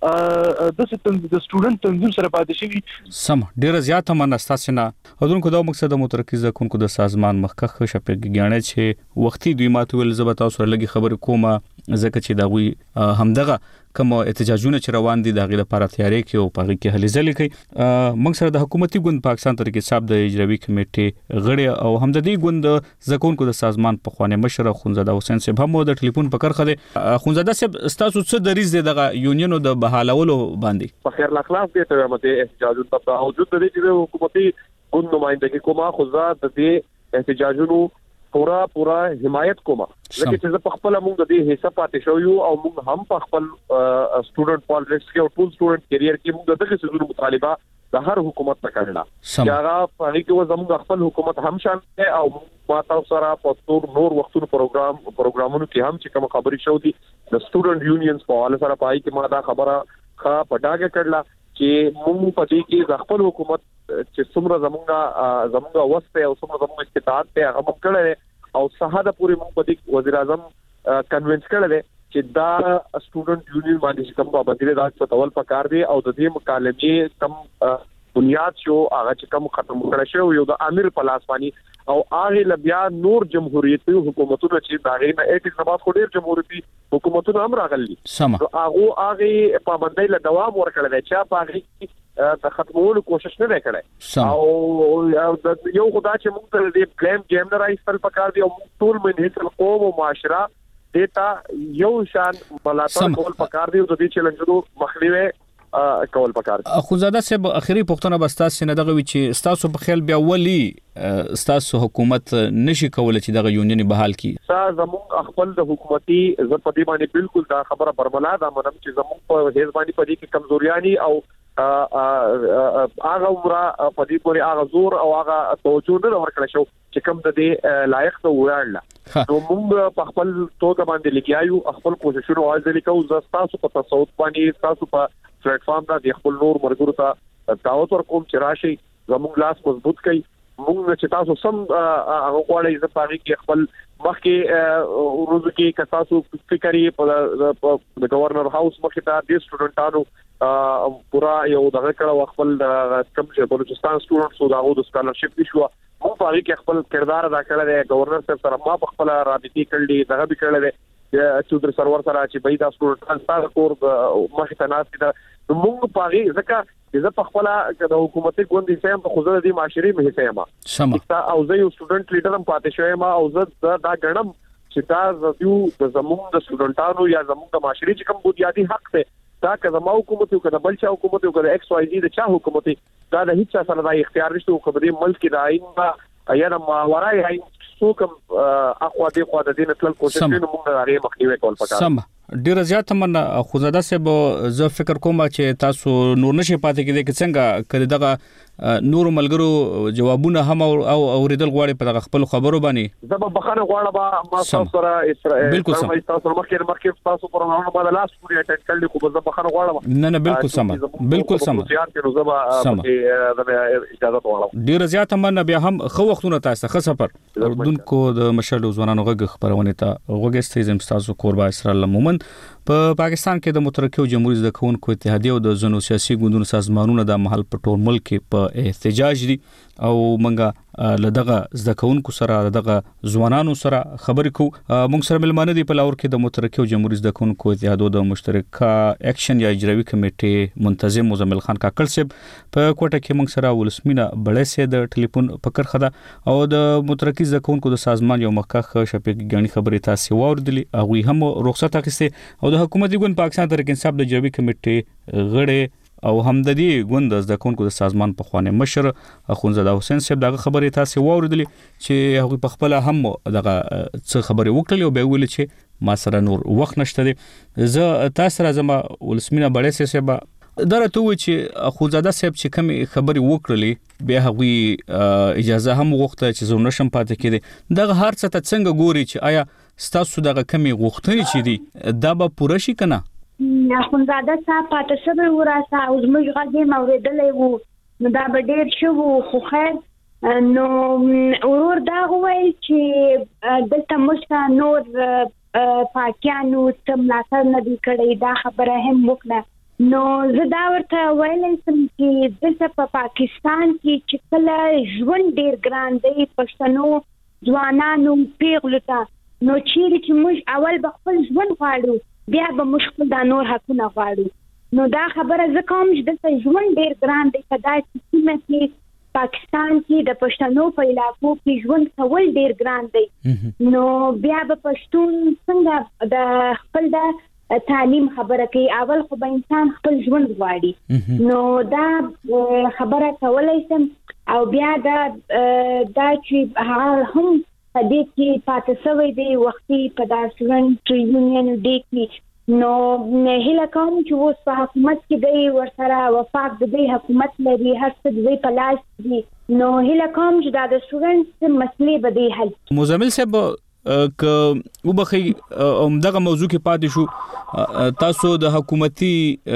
د سټوډنټ تنظیم سره پاتې شي. سم ډیر زیات منستاسنه اودونکو دا مقصد مترکز کونکو د سازمان مخکخ شپږ غاڼه چې وختي دوی ماته ول زبتا سره لګي خبر کومه ځکه چې دا وی همدغه کوم احتجاجونه چې روان دي د غیر لپاره تیاری کې او په کې هلي ځلې کوي. موږ سره د حکومتي ګوند پاکستان طریقې صاحب د اجرایی کمیټې غړي او هم د دې ګوند زکونکو د سازمان په خوانه مشر خونزاده حسین صاحب هم د ټلیفون په کرخه دي. خونزاده صاحب تاسو څه دریز دغه یونینو د بحالولو باندې؟ په خیر الاخلاق دي ته مته احتجاجونه په وجود د دې چې حکومتي ګوند نمائندګي کومه خو د دې احتجاجونو پورا پورا حمایت کومه ځکه چې په خپل موږ د دې حصہ پاتې شو یو او موږ هم په خپل سټوډنټ پالیټکس کې او ټول سټوډنټ کیریئر کې موږ دغه څه مطالبه د هر حکومت څخه کړل چې هغه په هغه کې زموږ خپل حکومت هم شامل دی او ما تاسو سره په نور وختونو پروګرام پروګرامونو کې هم چې کوم خبرې شو دي د سټوډنټ یونینز په حواله سره پای کې ما دا خبره ښه پټاګه کړل چې موږ په دې کې خپل حکومت چې څومره زمونږه زمونږه وسته او څومره زمونږ استطاعت ته هغه مکړه او صحاده پوری موږ په دې وزیر اعظم کنوینس کړل چې دا سټوډنټ یونین باندې کوم پابندي دا څه پکار دی او د دې مکالمې کم بنیاد شو هغه چې کوم ختم کړه شو یو د امیر پلاس باندې او هغه لبیا نور جمهوریتي حکومتونو چې دا غینه اټیک نباس خو ډیر جمهوریتي حکومتونو هم راغلي سم هغه هغه پابندۍ له دوام ورکړل چې په هغه د ختمولو کوشش نه وکړي او یو خدای چې موږ ته دې کلیم گیم نه راځل پکار دی او ټول منځل قوم او معاشره دیتا یو شان بلاتر کول پکار دی او د دې چیلنجونو مخنیوي کول پکار دي. اخوزاده صاحب اخیری پوښتنه به تاسو نه دغه وی چې تاسو په خیال بیا ولی تاسو حکومت نشي کولای چې دغه یونین بحال کړي؟ تاسو زموږ خپل د حکومتي زپدي باندې بالکل دا خبره برملا ده منم چې زموږ په هیڅ باندې پدې کې کمزوریانی او هغه ورا پدې پورې هغه زور او هغه توجه نه ورکړل شو چې کوم د دې لایق ته وړل. نو موږ په خپل توګه باندې لګیایو خپل کوششونه واځل کوو تاسو په تصوت باندې تاسو په پلیټ فارم دا د خپل نور مرګورو ته دعوت ورکوم چې راشي زموږ لاس مضبوط کړي موږ چې تاسو سم هغه غواړي چې په کې خپل مخکې ورځ کې که تاسو فکرې په د گورنر هاوس مخې ته د سټوډنټانو پورا یو دغه کړه خپل د کوم چې بلوچستان سټوډنټس او دغه د سکالرشپ نشو مو په کې خپل کردار ادا کړل دی گورنر صاحب سره ما په خپل رابطې کړلې دغه به کړل دی چودر سرور سره چې بيد سټوډنټان تاسو کور مخې ته ناس دي موږ په هغه ځکه چې په خپل د حکومتي ګوندې سم په خوځره دي معاشري مه سم سم او زه یو سټوډنټ لیډر هم پاتې شوم او زه دا غنم چې دا یو د زموږ د سټوډنټانو یا زموږ د معاشري چې کوم بنیادی حق ته دا که زموږ حکومت او که بل چا حکومت او که ایکس واي زی د چا حکومت دا د هیڅ سره د اختیار نشته او خبرې ملک کې د آئین یا د ماورای آئین څوک اخوا دی خوا د دین تل کوشش کوي موږ لري مخنیوي کول پکار سم ډیر زیات من خوزاده صاحب زه فکر کوم چې تاسو نور نشي پاتې کېدای چې څنګه کړي دغه نور ملګرو جوابونه هم او اوریدل غواړي په دغه خپل خبرو باندې زه به بخنه غواړم ما تاسو سره اسرائیل بالکل سم تاسو مخکې مخکې تاسو پر نه ما د لاس پوری اټینډ کړل خو زه بخنه غواړم نه نه بالکل سم بالکل سم سم اجازه غواړم ډیر زیات من بیا هم خو وختونه تاسو ښه سفر اردوونکو د مشر ځوانانو غږ خبرونه ته غوګستې زم تاسو قربا اسرائیل مومن په پا پاکستان کې د مترقب جمهوریت د کوونکو اتحادیه او د زنو سیاسي ګوندونو سازمانونو د محل په ټول ملک کې په احتجاج دي او منګه لدغه زده کوونکو سره دغه ځوانانو سره خبرې کو موږ سره ملمانه دي په لاور کې د مترقب جمهوریت د کوونکو اتحادیه د مشترکه اکشن یا اجرایي کمیټې منتظم مزمل خان کاکل صاحب په کوټه کې موږ سره ولسمینه بړې سي د ټلیفون پکړ خدا او د مترقب زده کوونکو د سازمان یو مخکخ شفیق ګڼي خبرې تاسو واوردلې هغه هم رخصت اخیسته او د حکومتي ګوند پاکستان تحریک انصاف د اجرایي کمیټې غړي او هم د دې ګوند د کوونکو د سازمان په خوانه مشر اخونزاده حسین صاحب دغه خبرې تاسو واوردلې چې هغه په خپل هم دغه څه خبرې وکړلې او به ویل چې ما سره نور وخت نشته دي زه تاسو راځم ولسمینه بړې صاحب درته و چې اخونزاده صاحب چې کوم خبرې وکړلې به هغه اجازه هم وغوښته چې زه نشم پاتې کېدی دغه هر څه ته څنګه ګوري چې آیا ستاسو دغه کمی غوښتنې چې دي دا به پوره شي کنه؟ اخونزاده صاحب پاتې شوی و راسه او زموږ غږ یې اوریدلی و نو دا به ډېر ښه و خو خیر نو ورور دا وویل چې دلته موږ ته نور پاکیانو څه ملاتړ نه دي کړی دا خبره هم وکړه نو زه دا ورته ویلی سم چې دلته په پاکستان کې چې کله ژوند ډېر ګران دی پښتنو ځوانانو پیغلو ته نو چیرې چې موږ اول به خپل ژوند غواړو بیا به موږ خپل د نور حقونه غواړو نو دا خبره زه کوم چې دلته ژوند ډېر ګران دی په داسې سیمه کې پاکستان کې د پښتنو په علاقو کې ژوند کول ډېر ګران دی نو بیا به پښتون څنګه د خپل د تعلیم خبره کوي اول خو به انسان خپل ژوند غواړي نو دا خبره کولای شم او بیا دا دا چې هغه هم په دې کې پاتې شوی دی وختي په داسې ژوند یونین ډې کې نو هیله کوم چې اوس په حکومت کې دی ورسره وفاق د دې حکومت لري هر څه د دوی په لاس دي نو هیله کوم چې دا د سټوډنټس مسلې به دی حل مزمل صاحب ک وبخي دغه موضوع کې پاتې شو تاسو د حکومتي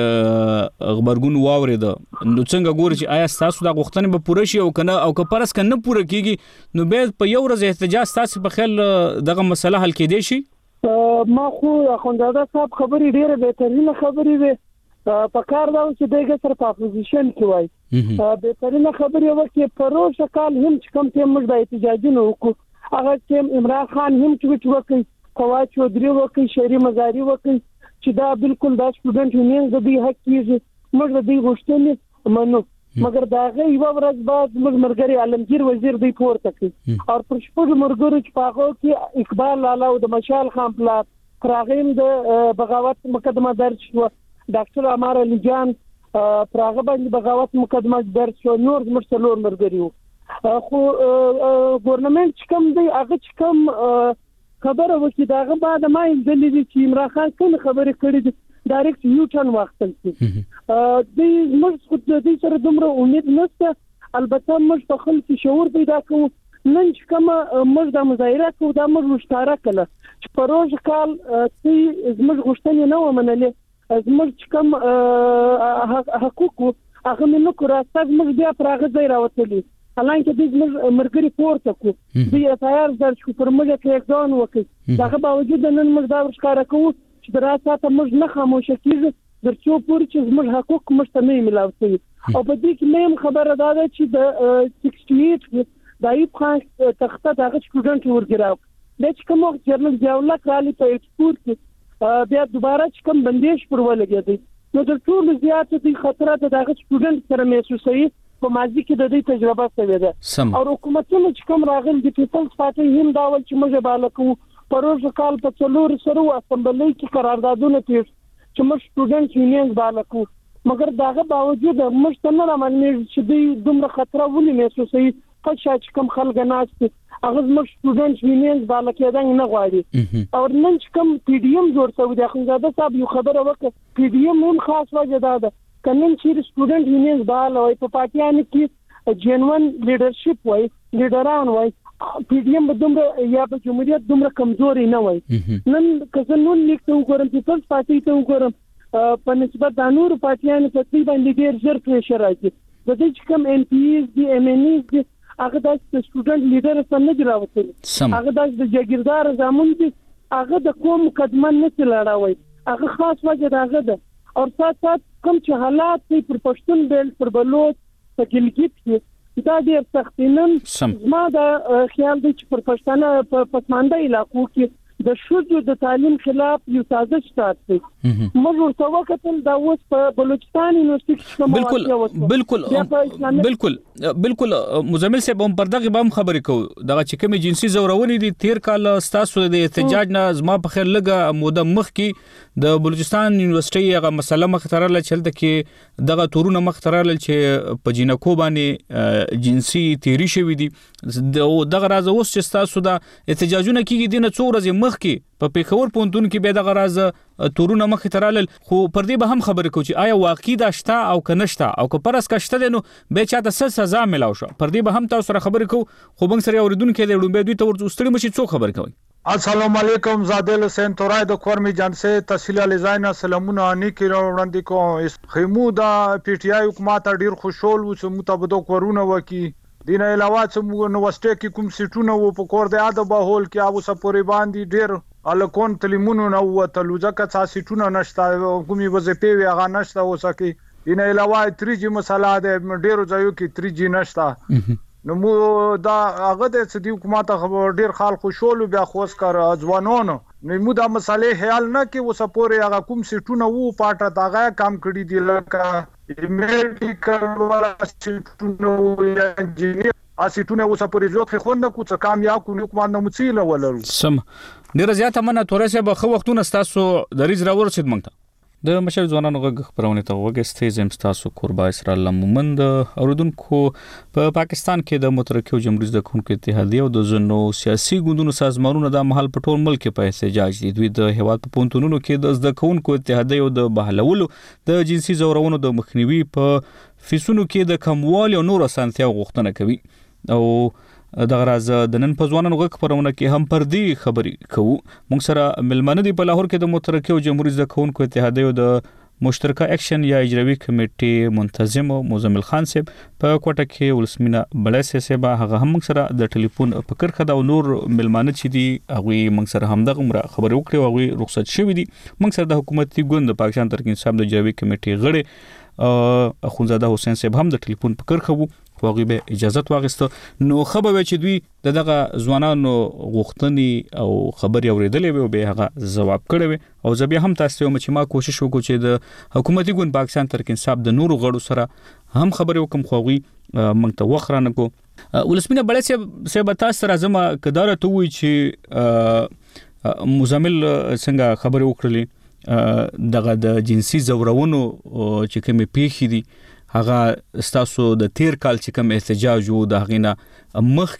خبرګون واورید نو څنګه ګوري چې آیا تاسو د غوښتنې به پوره شي او کنه او که پرس کنه پوره کیږي نو به په یو ورځ احتجاج تاسو په خیال دغه مسله حل کېدې شي ما خو اخوندزاده صاحب خبرې ډېره بهترینه خبرې وي په کار دا چې دغه سره په اپوزیشن کې وای بهترینه خبرې وکړي پروسه کال هم چې کوم ته موږ د احتجاجونو وکړو هغه چې عمران خان هم چې وکړي قوا چودري وکړي شهري مزاري وکړي چې دا بالکل د سټوډنټ یونین د دې حق کیږي موږ د دې غوښتنې منو مګر دا غي یو ورځ بعد موږ مرګري عالمگیر وزیر دی پورته کړ او پر شپږ مرګرو چې پاغو کې اقبال لاله او د مشال خان پلات پراغیم د بغاوت مقدمه درج شو ډاکټر عمر علي جان پراغه باندې بغاوت مقدمه درج شو نور مرسلور مرګري خو ګورنمنت کوم دی هغه کوم خبره وکړي داغه بعد ما دلی دي چې عمران خان کوم خبره کړې دي ډایرکټ یو ټرن واخلل شي د موږ خو د دې سره دومره امید نشته البته موږ په خلکو شعور پیدا کوو نن چې کوم موږ د مظاهره کوو دا موږ مشترک کړل چې پروژ کال چې موږ غوښتنې نه ومنلې موږ چې کوم حقوق هغه موږ راستګ موږ بیا پراغه ځای راوتلې حالانکه د مرګري پورته کو د اف آی آر درج کو پر موږ کې اقدام وکړي دغه باوجود نن موږ دا ښکارا کوو چې دراسته موږ نه خاموش کیږو درڅو پور چې موږ حقوق موږ ته نه ملاوي او په دې کې مهم خبره ده چې د شپږ د ایپ خان تخته دغه سټوډنټ ورګراو د چې کوم جرنل جوړه کړی په ایکسپورت بیا دوباره چې کوم بندیش پر ولګیږي نو د ټول زیات دي خطرات دغه سټوډنټ سره محسوسوي په ماضي کې د دې تجربه شوې ده او حکومتونو چې کوم راغلي د پیپلز پارټي هم دا ول چې موږ بالکو پروژه کال په څلور سره اسمبلی کې قراردادونه تیر چې موږ سټوډنټ یونین بالکو مګر داغه باوجود موږ ته نه رامنې چې د دومره خطر ولې محسوسوي په شاته چې کوم خلک ناشته هغه موږ سټوډنټ یونین بالکو دا نه غواړي او نن چې کوم پی ډی ایم جوړ شوی دی اخوندزاده صاحب یو خبره وکړه پی ډی ایم هم خاص وجه ده کنن چې سټوډنټ یونین بال او په پاتیانو کې جنون لیډرشپ وای لیډران وای پی ډی ایم دومره یا په جمهوریت دومره کمزوري نه وای نن کله نن لیکته وګورم چې ټول پاتې ته وګورم په نسبت د نور پاتیانو په دې باندې ډیر ژر پریشر راځي د دې چې کوم ام پی ایز دي ام ان ایز دي هغه د سټوډنټ لیډر سره نه جوړوي هغه د جګیردار زمون دي هغه د کوم مقدمه نه تلاړوي هغه خاص وجه راغله ده او سات سات کوم چې حالات پر پښتون بیل پر بلوچ په ګلګت کې دا ډیر سختینن ما دا خیال دی چې پر پښتانه په پسمانده علاقو کې د شوجو د تعلیم خلاف یو سازش ساتي موږ ورته وکتل دا اوس په بلوچستان یونیورسيټي کې بالکل بالکل بالکل بالکل مزمل صاحب هم پر دغه بام خبرې کو دغه چې کوم جنسي زورونې دي تیر کال ستاسو د احتجاج نه زما په خیر لګه موده مخ کې د بلوچستان یونیورسيټي هغه مسله مخترله چلته کې دغه تورونه مخترله چې په جنکو باندې جنسي تیری شوی دي دغه راز اوس چې تاسو د احتجاجونه کېږي دینه څو ورځې مخ کې په پیښور پونتون کې به دغه راز تورونه مخ ترال خو پر دې به هم خبرې کو چې آیا واقعي دا شته او کنهشته او که پرس کشته نو به چاته څه سزا ملاو شو پر دې به هم تاسو سره خبرې کو خو بنګ سره اوریدونکو د وړاندې دوی ته ورستړي مشي څو خبرې کوي السلام علیکم زادل حسین تورای د کورمی جانسه تحصیل الزاینا سلامونه نیکی وړاندې کوم خیمو دا پی ټ آی حکومت ډیر خوشحال و چې متبدو کورونه وکي دینه علاوه چې نوسټه کې کوم سیټونه و په کور د اده بهول کې ابو سپوري باندې ډیر الکون تلیمونو نو وتلو ځکه چې سیټونه نشته کومي وظیفه وی هغه نشته وسکي دینه علاوه تری جی مسله ده ډیرو ځایو کې تری جی نشته نو مو دا هغه د سدي حکومت خبر ډیر خلک خوشاله بیا خوښ کار ځوانانو نو مو دا مسالې حل نه کې وسپوري هغه کوم سیټونه وو پاټه داغه کام کړی دی لکه میډیکل ولا سیټونه یا انجینیر اسیټونه وسپوري ځوخ خوند کو څه کامیاب کو حکومت نو مڅیله ولرو سم ډیر زیاته منه تورې سه به خو وختونه تاسو د ریز راور شید مونږ د مشر ځوانانو غږ خبرونه ته وګستې زم تاسو قربا اسرائیل مومند اوردونکو په پاکستان کې د مترقي جمهوریت د خونکو اتحادیه او د زنو سیاسي ګوندونو سازمانونو د محل په ټول ملک په احتجاج دي دوی د هواد په پونتونونو کې د زده کوونکو اتحادیه او د بهلولو د جنسي زورونو د مخنیوي په فیسونو کې د کموالي او نور اسانتیا غوښتنه کوي او دغه راز د نن په ځوانانو غږ خبرونه کې هم پر دې خبرې کوو موږ سره ملمنه دی په لاهور کې د مترقي جمهوریت د خونکو اتحادیه او د مشترکه اکشن یا اجرایی کمیټې منتظم مزمل خان صاحب په کوټه کې ولسمینه بلاسه صاحب هغه هم سره د ټلیفون په کرخه دا نور ملمانه چې دي هغه موږ سره هم دغه خبرې وکړې او هغه رخصت شوې دي. موږ سره د حکومتي ګوند پاکستان ترکین صاحب د اجرایی کمیټې غړي اخونزاده حسین صاحب هم د ټلیفون په کرخه وو واغې به اجازه واغسته نو خبر و چې دوی دغه ځوانانو غوښتنې او خبري اوریدلې و به هغه جواب کړی او زه بیا هم تاسو ته چې ما کوشش وکړم چې د حکومتي ګوند پاکستان ترکین صاحب د نورو غړو سره هم خبرې وکم خوغي موږ ته وخرانه کو ولسمینه بلې سه به تاسو راځم کدار ته وی چې مزمل څنګه خبرې وکړلې دغه د جنسي زورونو چې کومې پیښې دي هغه ستاسو د تیر کال چې کوم احتجاج وو د هغینا مخ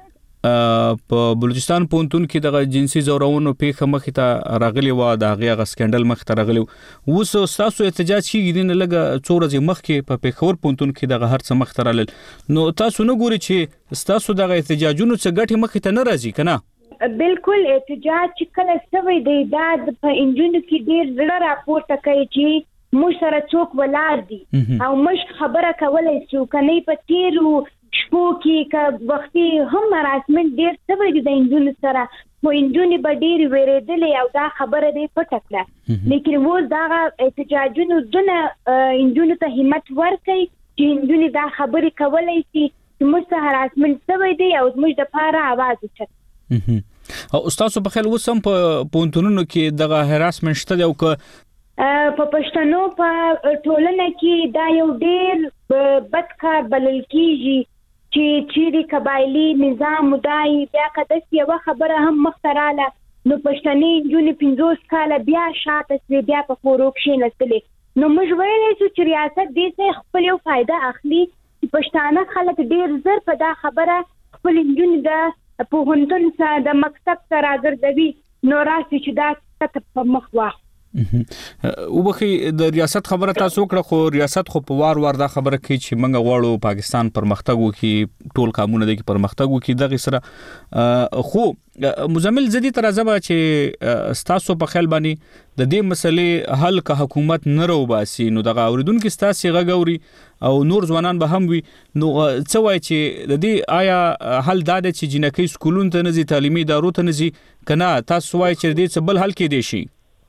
کې په بلوچستان پونتون کې د جنسي زورونو پیښه مخ ته راغلی و د هغه سکندل مخ ته راغلی و سو ستاسو احتجاج کیږي دین لګه څورځي مخ کې په پیښور پونتون کې د هر څه مخ ته رالل نو تاسو نه ګوري چې ستاسو د احتجاجونو څخه ګټه مخ ته نه راځي کنه بالکل احتجاج چې کله سوي دی دا په انجونو کې ډیر زړه راپورته کوي چې موږ سره څوک ولار دي او موږ خبره کولای شو کني په تیرو شپو کې ک وختي هم رسمن ډیر سوي دي د انجونو سره مو انجونی به ډیر ویریدلې او دا خبره دی پټکله لیکن و دا احتجاجونو دونه انجونو ته همت ورکړي چې انجونی دا خبره کولای شي چې موږ سره رسمن سوي دي او موږ د پاره आवाज وکړو او استاد په خل وسم په پونتونونو کې دغه هراسمنت شته او ک په پښتنو په ټولنه کې دا یو ډېر بد کار بلل کیږي چې چیرې قبایلی نظام مدای بیا کدس یو خبره هم مختراله نو پښتني جونې پنځوس کاله بیا شاته سي بیا په فوروک شي نسلې نو موږ ویلې چې ریاست دې څخه خپل یو فائدہ اخلي چې پښتانه خلک ډېر زر په دا خبره خپل جونې د په هندن سره د مکتب سره ګرځوي نو راسي چې دا په مخ واخ او بخي د ریاست خبره تاسو کړه خو ریاست خو په وار وار دا خبره کوي چې منګه غواړو پاکستان پرمختګ وکړي ټول قانون د پرمختګ وکړي دغه سره خو مزمل زدي تر ازبه چې تاسو په خیال باندې د دې مسلې حل که حکومت نه روباسي نو دغه اوریدونکو تاسو غوړي او نور ځوانان به هم وي نو څه وای چې د دې آیا حل دا د چې جنکې سکولون ته نزي تعلیمي ادارو ته نزي کنه تاسو وای چې دې څه بل حل کې دي شي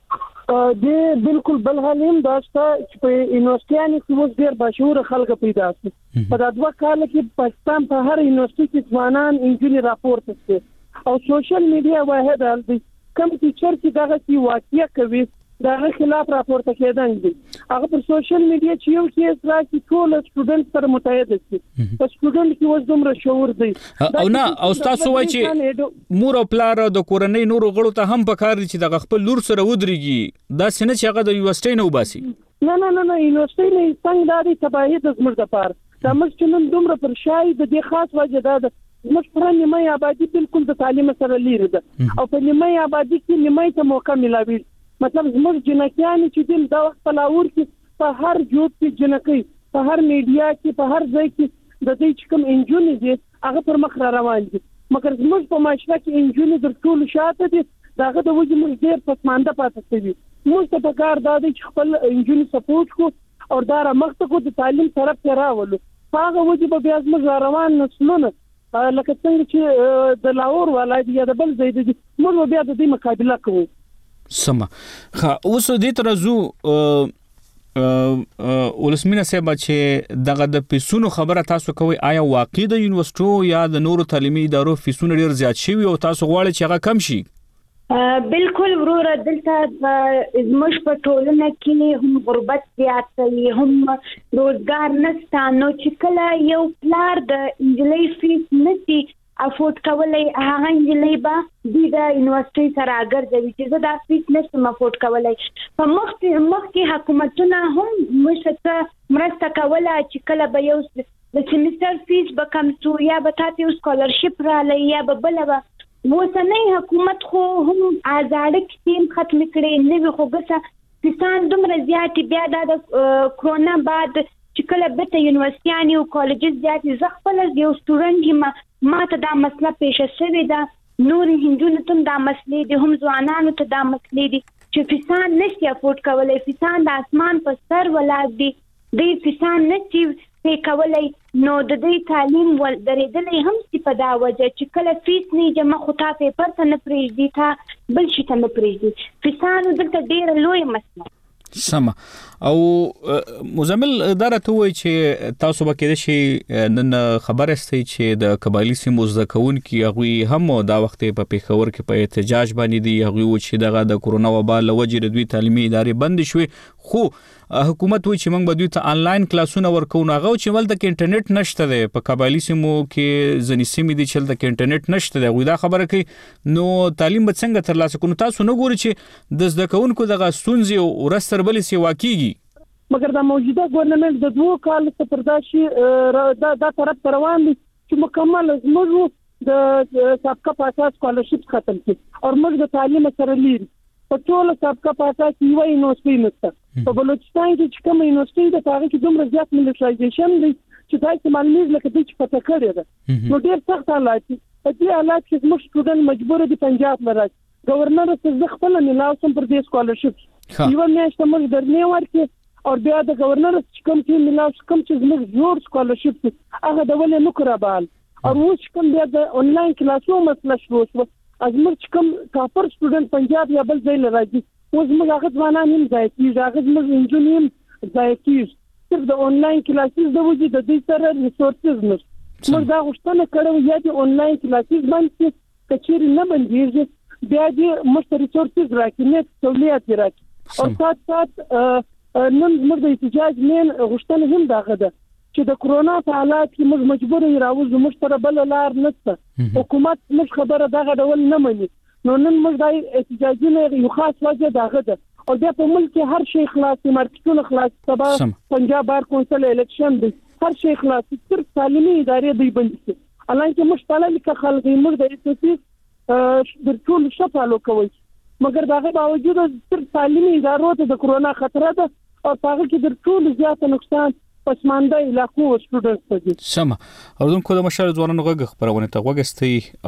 د بالکل بل حالیم داسته چې په یونیورسيټیانو کې اوس ډیر بشور خلک پیدا شي په دا دوه کال کې پاکستان په هر یونیورسيټي کې ځوانان انجینر راپورټ کوي او سوشل میډیا واحد د کوم ټیچر چې دغه سی واقعیا کوي دغه خلاف راپورټ کېدل دي هغه په سوشل میډیا چې یو کیس راځي ټول سټوډنټ سره متحد دي په سټوډنټ کې اوس دومره شعور دی او نه او تاسو وایي چې مور او پلار د کورنۍ نور غړو ته هم پکار دي چې دغه خپل لور سره ودرېږي دا څنګه چې هغه د یونیورسيټي نه وباسي نه نه نه نه یونیورسيټي نه څنګه دادي تباہي د زمر د پار دا موږ چې نن دومره پر شای د دې خاص وجه ده موږ پر نیمه آبادی بالکل د تعلیم سره لري ده او په نیمه آبادی کې نیمه ته موقع ملوي مطلب زموږ جنکیان چې دین دا وخت په لاور کې په هر جوب کې جنکی په هر میډیا کې په هر ځای کې د دې چې کوم انجونی دي هغه پر مخ را روان دي مګر زموږ په معاشره کې انجونی در ټول شاته دي داغه د وجه موږ ډیر پسمانده پاتې دي موږ ته په کار دا دي چې خپل انجونی سپورټ کو او دا مخته کو د تعلیم طرف ته راولو هغه وجه به بیا زموږ روان نسلونه لکه څنګه چې د لاور ولایت یا د بل ځای دي موږ بیا د دې مقابله کوو سم خا اوس دې ترزو ولسمینه سبا چې دغه د پیسونو خبره تاسو کوي آیا واقعي د یونیورسيټو یا د نورو تعلیمي ادارو پیسونه ډیر زیات شي او تاسو غواړئ چې هغه کم شي بالکل وروره دلته زموږ په ټولنه کې هم غربت زیات دی هم روزګار نشته نو چې کله یو پلار د انجلۍ فیس نشي افورد کولای هغه انجلۍ با د یونیورسيټي سره ګرځوي چې زه دا فیس نشم افورد کولای په مخ کې حکومتونه هم مشته مرسته کوله چې کله به یو د سیمستر فیس به کم شو یا به تاسو یو سکالرشپ را لې یا به بل به وسنۍ حکومت خو هم آزاد کتیم ختم کړي نه خو ګسه کسان دومره زیات بیا د کرونا بعد چې کله به یونیورسيټي او کالجز زیات زه خپل یو سټوډنټ یم ما ته دا مسله پیښه شوې ده نور هندونو ته دا مسلې دي هم ځوانانو ته دا مسلې دي چې فیسان نشي افورد کولای، فیسان د اسمان په سر ولاړ دي، د فیسان نشي په کولای، نو د دې تعلیم ول درېدلې هم چې په دا وجه چې کله فیس نه جمع خو تا پیپر ته نه پریږدي، تا بل شي ته نه پریږدي. فیسانو دلته ډېره لویه مسله سم. او مزمل دا راته وایي چې تاسو به کېدای شي نن خبر استئ چې د قبایلي سیمو زده کوونکي هغوی هم دا وخت په پېښور کې په احتجاج باندې دي، هغوی و چې دغه د کورونا وبا له وجې د دوی تعلیمي ادارې بندې شوې، خو حکومت وایي چې موږ به دوی ته آنلاین کلاسونه ورکوو. هغه چې ولته کې انټرنیټ نشته دی، په قبایلي سیمو کې ځینې سیمې دي چې هلته کې انټرنیټ نشته دی، هغوی دا خبره کوي، نو تعلیم به څنګه ترلاسه کړو؟ تاسو نه ګورئ چې د زده کوونکو دغه ستونزې ورځ تر بلې سیوا کېږي؟ مګر د موجوده ګورنمنت د دوه کالو څخه پر دا شي دا دا طرف روان دي چې مکمل زموږ د سابقه پاسه سکالرشپ ختم کړي او موږ د تعلیم سره لري په ټول سابقه پاسه کې یو یونیورسيټي نشته. په بلوچستان کې چې کوم یونیورسيټي د هغه کې دومره زیات ملټرایزیشن دی چې دا چې معلومات لکه د چې پته کړی ده، نو ډېر سخت حالات دي. په دې حالات کې موږ سټوډنټ مجبور دي پنجاب لراځي. گورنر څه خپل نه لاوسم پر دې سکالرشپ یو میاشت موږ درنه ورکې او بیا د گورنر چې کوم چې ملاوس کوم چې موږ جوړ سکالرشپ هغه د ولې نو کرابال او اوس کوم بیا د انلاین کلاسو مسله شروع شو. از موږ کوم کافر سټوډنټ پنجاب یا بل ځای لراځي، اوس موږ هغه ځوانان هم ځای کیږي، هغه موږ انجینیم ځای کیږي. صرف د انلاین کلاسز د وجې د دې سره ریسورسز نشته. موږ دا غوښتنه کړو یا د انلاین کلاسز باندې کچېر نه بندېږي، بیا دې موږ ریسورسز راکړي، نه سہولیت راکړي. او سات سات نن موږ د احتجاج مين غوښتنه هم داغه ده چې د کرونا په حالات کې موږ مجبور یو راوځو، موږ سره بل لار نشته، حکومت موږ خبره دغه ډول نه مني، نو نن موږ د احتجاجونه یو خاص وجه داغه ده. او بیا په ملک کې هر شي خلاص، مارکیټونه خلاص، سبا پنجاب بار کونسل الیکشن دی، هر شي خلاص، صرف تعلیمي ادارې دی بند دي. الانکه موږ تعالی که خلک موږ د اساسي د ټول شفالو کوي، مګر دغه باوجود صرف تعلیمي ادارو ته د کرونا خطر ده او هغه کې د ټول زیات نقصان پسمانده علاقو سټوډنټس دي. سم. اوردونکو د مشال ځوانانو غږ خبرونه ته وګستي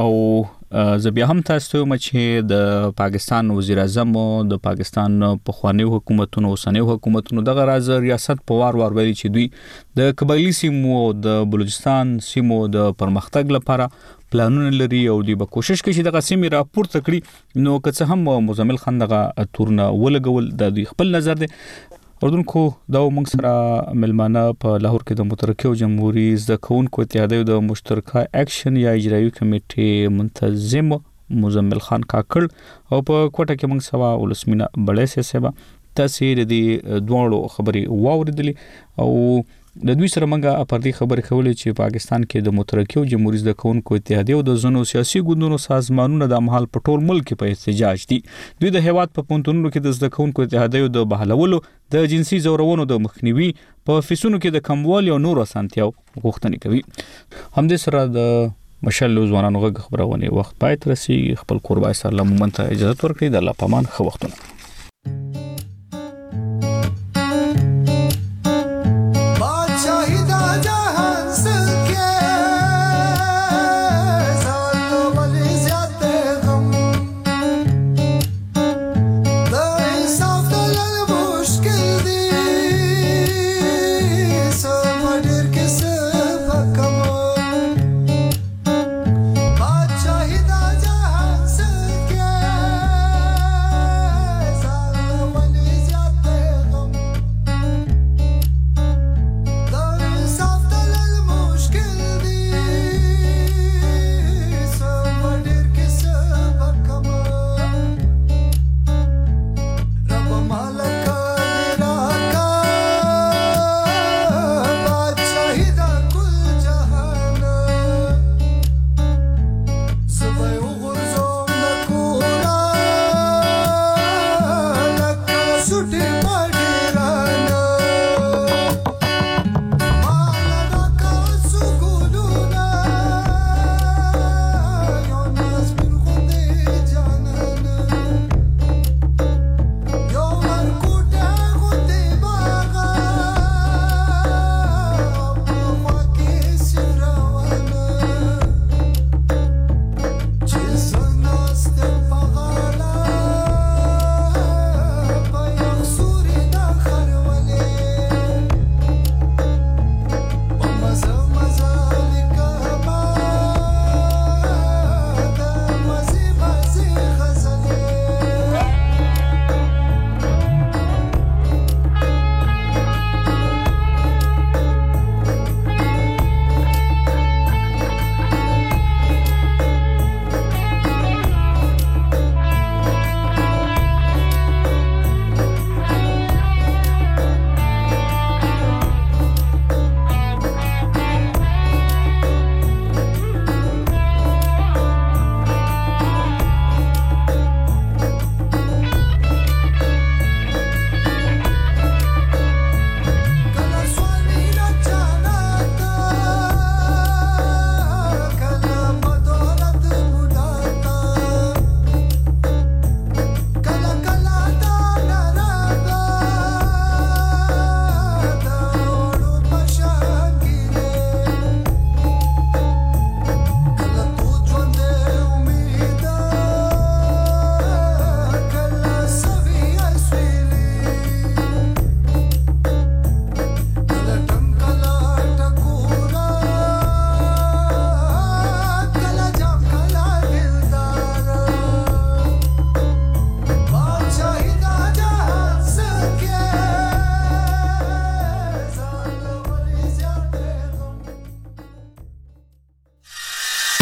او زه بیا هم تاسو ته چې د پاکستان وزیر اعظم د پاکستان په خواني حکومتونو او سنوي حکومتونو دغه راز ریاست په وار وار ویلي چې دوی د قبایلی سیمو د بلوچستان سیمو د پرمختګ لپاره پلانونه لري او دوی به کوشش کوي چې دغه سیمې راپورته کړي. نو که څه هم مزمل خان دغه تورنه ولګول د دوی خپل نظر دی. اردوونکو دا موږ سره ملمانه په لاهور کې د مترقي جمهوریت زده کوونکو اتحادیې د مشترکه اکشن یا اجرایي کمیټې منتظم مزمل خان کاکړ او په کوټه کې موږ سوا ولسمینه بړې سیسه تاسو د دوه خبري واوریدلې او د دوی سره موږ په دې خبرې کولې چې پاکستان کې د مترقي جمهوریت زده کوونکو اتحادیې او د زنو سیاسي ګوندونو سازمانونو د مهال په ټول ملک کې په احتجاج دي. دوی د هیواد په پونتونونو کې د زده کوونکو اتحادیې د بحالولو، د جنسي زورونو د مخنیوي، په فیسونو کې د کموالي او نور اسانتیاو غوښتنې کوي. همدې سره د مشال ځوانانو غږ خبرونه وخت پای تر رسیدي. خپل قربای سره لمونته اجازه ورکړئ. د الله پامان خو وختونه